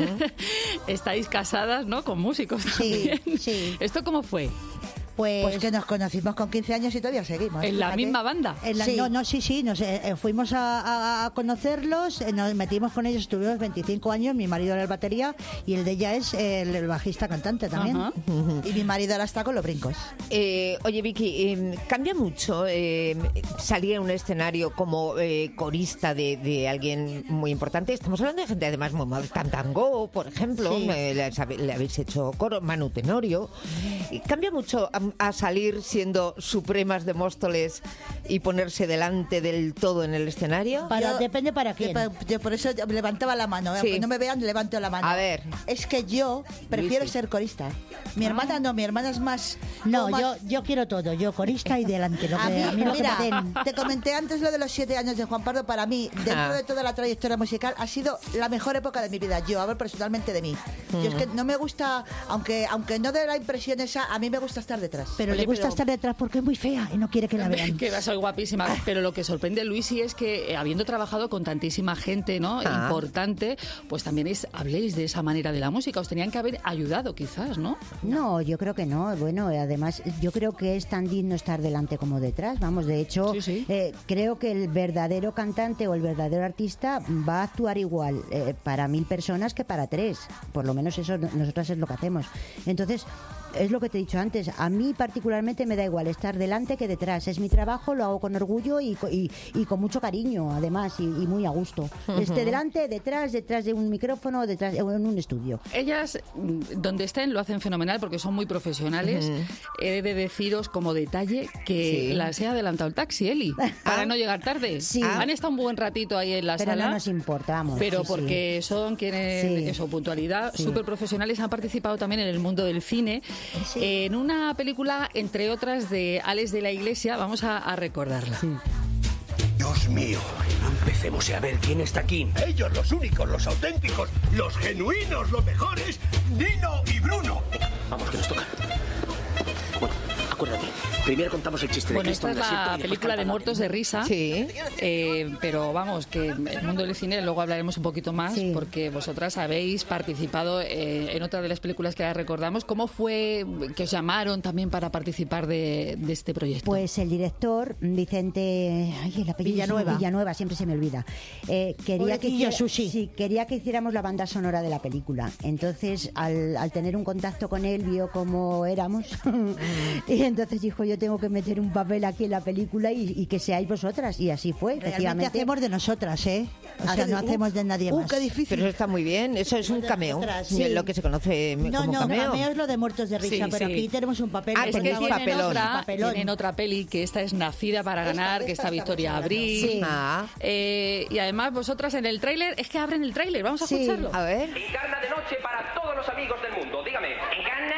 estáis casadas, ¿no? Con músicos también. Sí. ¿Esto cómo fue? Pues que nos conocimos con 15 años y todavía seguimos. ¿En la misma banda? Sí. Nos fuimos a conocerlos, nos metimos con ellos, estuvimos 25 años, mi marido era el batería y el de ella es el bajista cantante también. Y mi marido ahora está con los brincos. Oye, Vicky, ¿cambia mucho salir en un escenario como corista de alguien muy importante? Estamos hablando de gente además muy Tantango, por ejemplo, le habéis hecho coro, Manu Tenorio. ¿Cambia mucho a salir siendo Supremas de Móstoles y ponerse delante del todo en el escenario? Depende para quién. Yo por eso levantaba la mano. Aunque no me vean, levanto la mano. A ver. Es que yo prefiero ser corista. Mi hermana no, mi hermana es más... yo quiero todo. Yo corista y delante. Te comenté antes lo de los 7 años de Juan Pardo. Para mí, dentro de toda la trayectoria musical, ha sido la mejor época de mi vida. Yo, hablo personalmente de mí. Yo es que no me gusta, aunque no dé la impresión esa, a mí me gusta estar detrás. Pero le gusta estar detrás porque es muy fea y no quiere que la vean. Que soy guapísima. Pero lo que sorprende, Luisi, es que habiendo trabajado con tantísima gente, ¿no? Importante, pues también habléis de esa manera de la música. Os tenían que haber ayudado, quizás, ¿no? No, yo creo que no. Bueno, además, yo creo que es tan digno estar delante como detrás. Vamos, de hecho, creo que el verdadero cantante o el verdadero artista va a actuar igual para 1000 personas que para 3. Por lo menos eso nosotras es lo que hacemos. Entonces, es lo que te he dicho antes. A mí particularmente me da igual estar delante que detrás. Es mi trabajo, lo hago con orgullo y con mucho cariño, además, y muy a gusto. Esté delante, detrás de un micrófono, detrás en un estudio. Ellas, donde estén, lo hacen fenomenal porque son muy profesionales. He de deciros como detalle que las he adelantado el taxi, Eli, para no llegar tarde. Han estado un buen ratito ahí en la sala. Pero no nos importa, vamos. Pero porque son quienes, eso, puntualidad, súper profesionales, han participado también en el mundo del cine. En una película, entre otras, de Alex de la Iglesia, vamos a recordarla. Dios mío, empecemos a ver quién está aquí. Ellos, los únicos, los auténticos, los genuinos, los mejores, Nino y Bruno. Vamos, que nos toca. Bueno, acuérdate, primero contamos el chiste de Cristo. Esta es la película de muertos de risa. Sí. Pero vamos, que el mundo del cine luego hablaremos un poquito más, porque vosotras habéis participado en otra de las películas que ahora recordamos. ¿Cómo fue que os llamaron también para participar de este proyecto? Pues el director, Vicente el apellido Villanueva, siempre se me olvida. Quería que hiciéramos la banda sonora de la película. Entonces, al tener un contacto con él, vio cómo éramos. Y entonces dijo, yo tengo que meter un papel aquí en la película y que seáis vosotras. Y así fue, Realmente hacemos de nosotras, ¿eh? O sea, no hacemos de nadie más. Qué difícil. Pero eso está muy bien. Eso es un cameo. Lo que se conoce como cameo. No, cameo es lo de muertos de risa, pero aquí tenemos un papel. Es que tienen otra peli, que esta es Nacida para ganar, que está Victoria Abril. Y además vosotras en el tráiler, es que abren el tráiler, vamos a escucharlo. A ver. Encarna de noche para todos los amigos del mundo. Dígame, Encarna.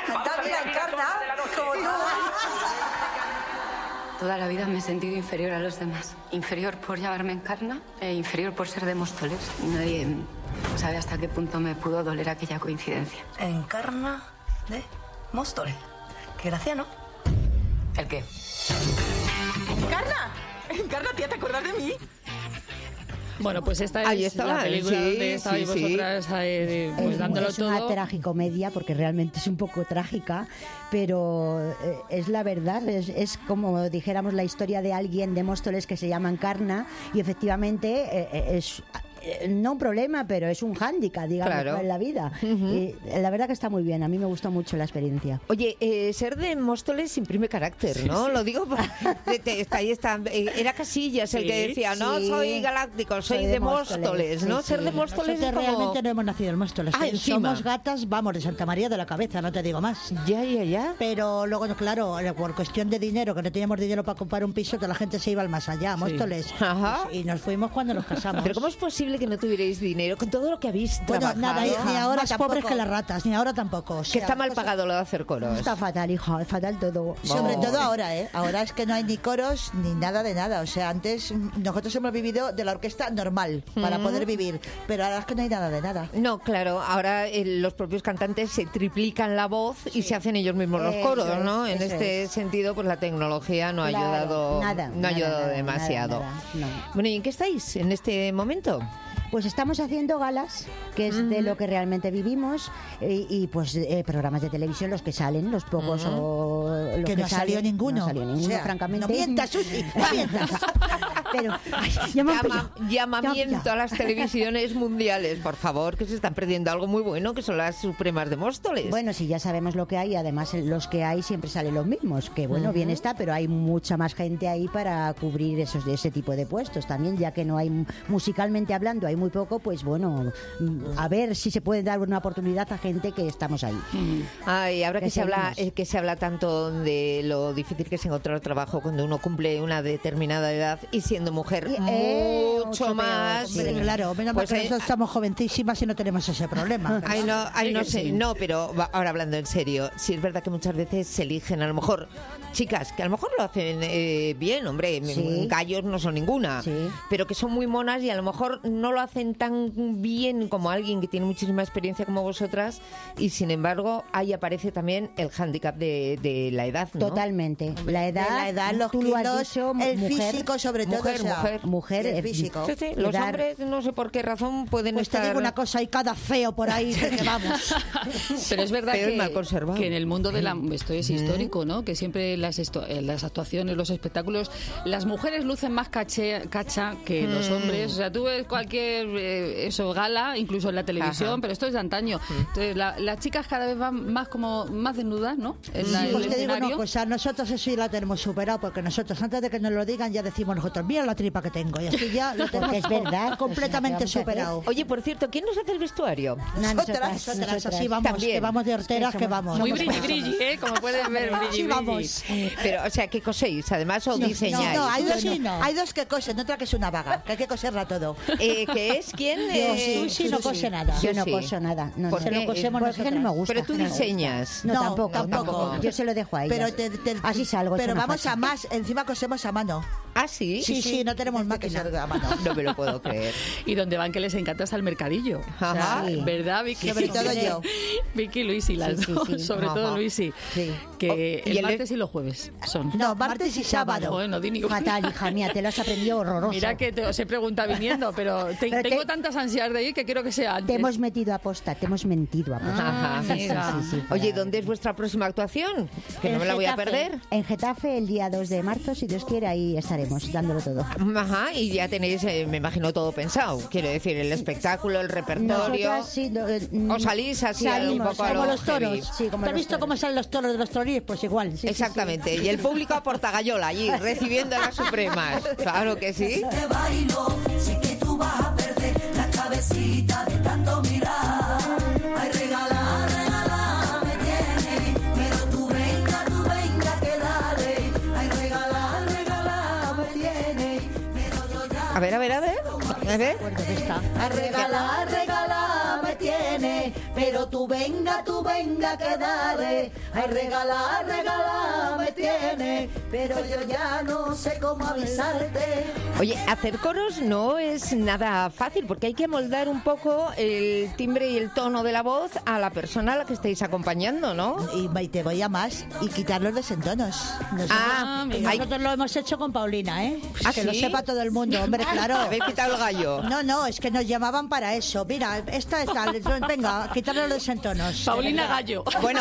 Toda la vida me he sentido inferior a los demás. Inferior por llamarme Encarna e inferior por ser de Móstoles. Nadie sabe hasta qué punto me pudo doler aquella coincidencia. Encarna de Móstoles. Qué gracia, ¿no? ¿El qué? ¡Encarna! ¡Encarna, tía, te acuerdas de mí! Bueno, pues esta es la película donde estáis vosotras pues dándolo todo. Es una tragicomedia, porque realmente es un poco trágica, pero es la verdad, es como dijéramos la historia de alguien de Móstoles que se llama Encarna, y efectivamente es... no un problema, pero es un hándicap, digamos, en la vida. Y la verdad que está muy bien, a mí me gustó mucho la experiencia. Oye, ser de Móstoles imprime carácter, ¿no? Lo digo porque ahí está. Era Casillas el que decía, no soy galáctico, soy de Móstoles, ¿no? Ser de Móstoles es como... Realmente no hemos nacido en Móstoles. Somos gatas, vamos, de Santa María de la Cabeza, no te digo más. Ya. Pero luego, claro, por cuestión de dinero, que no teníamos dinero para comprar un piso, toda la gente se iba al más allá, a Móstoles. Y nos fuimos cuando nos casamos. Pero ¿cómo es posible que no tuvierais dinero con todo lo que habéis trabajado? Nada, ni ahora más pobres que las ratas, ni ahora tampoco. O sea, que está mal pagado lo de hacer coros. Está fatal, hija, es fatal todo. Sobre todo ahora, ¿eh? Ahora es que no hay ni coros ni nada de nada. O sea, antes nosotros hemos vivido de la orquesta normal para poder vivir, pero ahora es que no hay nada de nada. No, claro, ahora los propios cantantes se triplican la voz y se hacen ellos mismos los coros, ¿no? En este sentido, pues la tecnología no ha ayudado, demasiado. Bueno, ¿y en qué estáis en este momento? Pues estamos haciendo galas, que es de lo que realmente vivimos, y pues programas de televisión, los que salen, los pocos o los que no salió ninguno. No salió ninguno, francamente. No mientas, Susi, no mientas. Pero, llamamiento a las televisiones mundiales, por favor, que se están perdiendo algo muy bueno, que son las Supremas de Móstoles. Bueno, sí, ya sabemos lo que hay, además los que hay siempre salen los mismos, que bueno, bien está, pero hay mucha más gente ahí para cubrir ese tipo de puestos también, ya que no hay, musicalmente hablando, hay muy poco, pues bueno, a ver si se puede dar una oportunidad a gente que estamos ahí. Ay, ahora que se habla tanto de lo difícil que es encontrar trabajo cuando uno cumple una determinada edad y siendo mujer mucho más. Hombre, claro, menos pues nosotros estamos jovencísimas y no tenemos ese problema. No sé, pero ahora hablando en serio, sí es verdad que muchas veces se eligen a lo mejor chicas que a lo mejor lo hacen bien, hombre, gallos no son ninguna, pero que son muy monas y a lo mejor no lo hacen tan bien como alguien que tiene muchísima experiencia como vosotras, y sin embargo ahí aparece también el hándicap de la edad, ¿no? Totalmente. La edad, los kilos, el físico, sobre todo mujer, físico. Sí, los hombres, no sé por qué razón, pueden Pues estar... te digo una cosa, hay cada feo por ahí, que vamos. Pero es verdad Feo y mal conservado. que en el mundo de la... Esto es histórico, ¿no? Que siempre las actuaciones, los espectáculos, las mujeres lucen más cacha que los hombres. O sea, tú ves cualquier gala, incluso en la televisión, pero esto es de antaño. Entonces, las chicas cada vez van más desnudas, ¿no? Pues te digo una cosa, nosotros eso ya la tenemos superado, porque nosotros antes de que nos lo digan ya decimos nosotros, mira la tripa que tengo, y así ya lo tenemos es verdad, completamente superado. Oye, por cierto, ¿quién nos hace el vestuario? Nosotras, así vamos, también. Que vamos de horteras, que vamos. Muy brilli, como pueden ver, así vamos. Pero, o sea, ¿qué coséis? Además, o diseñáis. No, hay dos que cosen, otra que es una vaga, que hay que coserla todo. ¿Qué es? ¿Quién? Susi no cose nada. Yo no coso nada. No, ¿Por se qué? lo cosemos porque no me gusta. Pero tú diseñas. No, tampoco. Yo se lo dejo a ellas. Así salgo. Pero vamos a más, encima cosemos a mano. ¿Ah, sí? Sí, no tenemos máquina a mano. No me lo puedo creer. Y donde van que les encanta hasta el mercadillo. Ajá. O sea, ¿verdad, Vicky? Sobre todo yo. Vicky y Luisi, las dos. Sobre todo Luisi. Que el martes y los jueves son. No, martes y sábado. Joder, no di ni una. Fatal, hija mía, te lo has aprendido horroroso. Mira que os he preguntado viniendo, pero tengo tantas ansias de ir que quiero que sea antes. Te hemos metido a posta, te hemos mentido a posta. Ajá, mira. Oye, ¿dónde es vuestra próxima actuación? Que no me la voy a perder. En Getafe, el día 2 de marzo, si Dios quiere, ahí estaremos, dándolo todo. Ajá, y ya tenéis, me imagino, todo pensado. Quiero decir, el espectáculo, el repertorio. Nosotras, sí, ¿O salís así un poco a como lo los toros? heavy? Sí, como ¿Te has los visto toros. cómo salen los toros de los torillos? Pues igual. Sí, exactamente. Y el público a portagayola allí, recibiendo las supremas. Claro que sí. Te bailo, sé que tú vas a perder la cabecita de tanto mirar. Ay, regala, me tiene, pero tú venga, que dale. Ay, regala, me tiene, pero yo ya... A ver. Ay, regala, me tiene, pero tú venga, que dale. Ay, regala, me tiene, pero yo ya no sé cómo avisarte. Oye, hacer coros no es nada fácil porque hay que moldar un poco el timbre y el tono de la voz a la persona a la que estáis acompañando, ¿no? Y te voy a más y quitar los desentonos. Nosotros lo hemos hecho con Paulina, ¿eh? ¿Ah, que sí? lo sepa todo el mundo, hombre, claro. Habéis quitado el gallo. No, es que nos llamaban para eso. Mira, esta es tal, venga, quitarle los desentonos. Paulina Gallo. Bueno,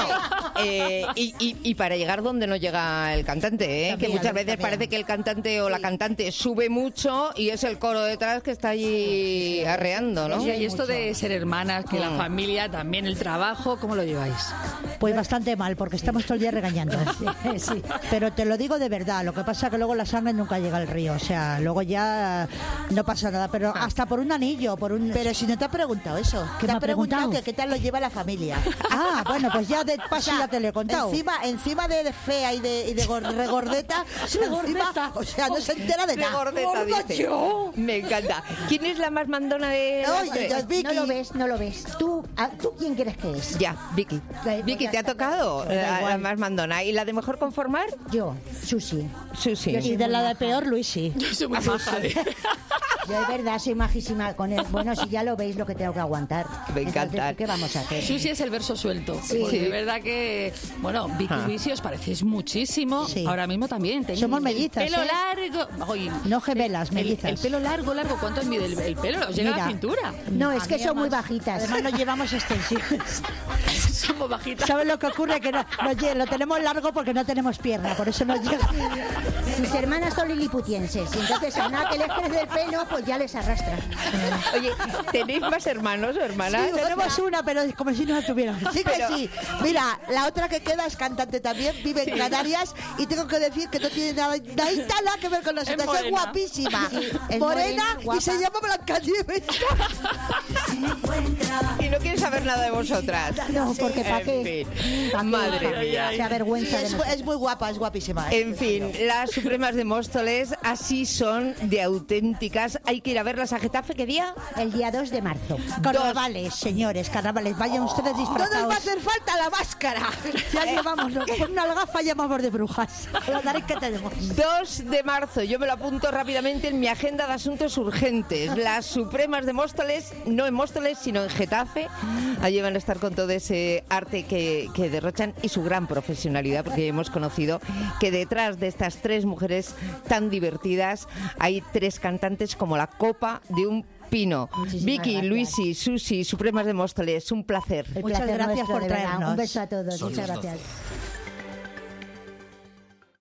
y para llegar donde no llega el cantante, ¿eh? Que muchas veces parece que el cantante o la cantante sube mucho y es el coro detrás que está allí arreando, ¿no? Y esto de ser hermanas, que la familia, también el trabajo, ¿cómo lo lleváis? Pues bastante mal, porque estamos todo el día regañando. Sí. Pero te lo digo de verdad, lo que pasa es que luego la sangre nunca llega al río, o sea, luego ya no pasa nada, pero hasta por un anillo, Pero si no te ha preguntado eso, ¿Qué te me ha ha preguntado preguntado? que qué tal lo lleva la familia. Bueno, pues ya de paso ya te lo he contado. Encima de fea y de regordeta, encima, o sea, no se entera de nada. Regordeta, dice. Me encanta. ¿Quién es la más mandona de las tres? Vicky. No lo ves. ¿Tú quién crees que es? Ya, Vicky. Vicky, ¿te ha tocado la más mandona? ¿Y la de mejor conformar? Yo, Susi. Y de la de peor, Luisi. Yo soy muy maja. Yo de verdad soy majísima con él. Bueno, si ya lo veis lo que tengo que aguantar. Me encanta. Entonces, ¿qué vamos a hacer? Susi es el verso suelto. Sí. Porque de verdad que, bueno, Vicky y Luisi os parecéis muchísimo. Sí. Ahora mismo también. Tenéis Somos el mellizas, pelo ¿eh? largo. Oye, No gemelas, mellizas. el pelo largo. ¿Cuánto mide el pelo? ¿Os llega a la Mira. cintura? No, es A que mí son muy además- bajitas. Además nos llevamos extensiones. Somos bajitas. ¿Sabes lo que ocurre? Que lo tenemos largo porque no tenemos pierna, por eso nos llega. Mis hermanas son liliputienses y entonces a nada que les crece el pelo, pues ya les arrastra. Oye, ¿tenéis más hermanos o hermanas? Sí, tenemos una, pero es como si no la tuviéramos. Sí que Pero- sí. Mira, la otra que queda es cantante también, vive en Canarias y tengo que decir que no tiene nada que ver con nosotros. Es morena. guapísima, es morena morena, y se llama Blancanieves. Y no quiere saber nada de vosotras. No, porque ¿para qué? En ¿Pa' fin, qué, madre hija? mía. Se avergüenza de nosotros. Es muy guapa, es guapísima. ¿eh? En fin, las Supremas de Móstoles así son de auténticas. Hay que ir a verlas a Getafe. ¿Qué día? El día 2 de marzo. Carnavales, señores, carnavales. Vayan ustedes disfrazados. No nos va a hacer falta la máscara. Ya llevamos, con una gafa llamamos de brujas. La nariz que tenemos. 2 de marzo. Yo me lo apunto rápidamente en mi agenda de asuntos urgentes. Las Supremas de Móstoles, no en Móstoles, sino en Getafe. Allí van a estar con todo ese arte que derrochan y su gran profesionalidad, porque hemos conocido que detrás de estas tres mujeres tan divertidas hay tres cantantes como la copa de un pino. Muchísimas Vicky, gracias. Luisi, Susi, Supremas de Móstoles, un placer. El Muchas placer gracias nuestro, por de verdad. traernos. Un beso a todos. Son Muchas las gracias.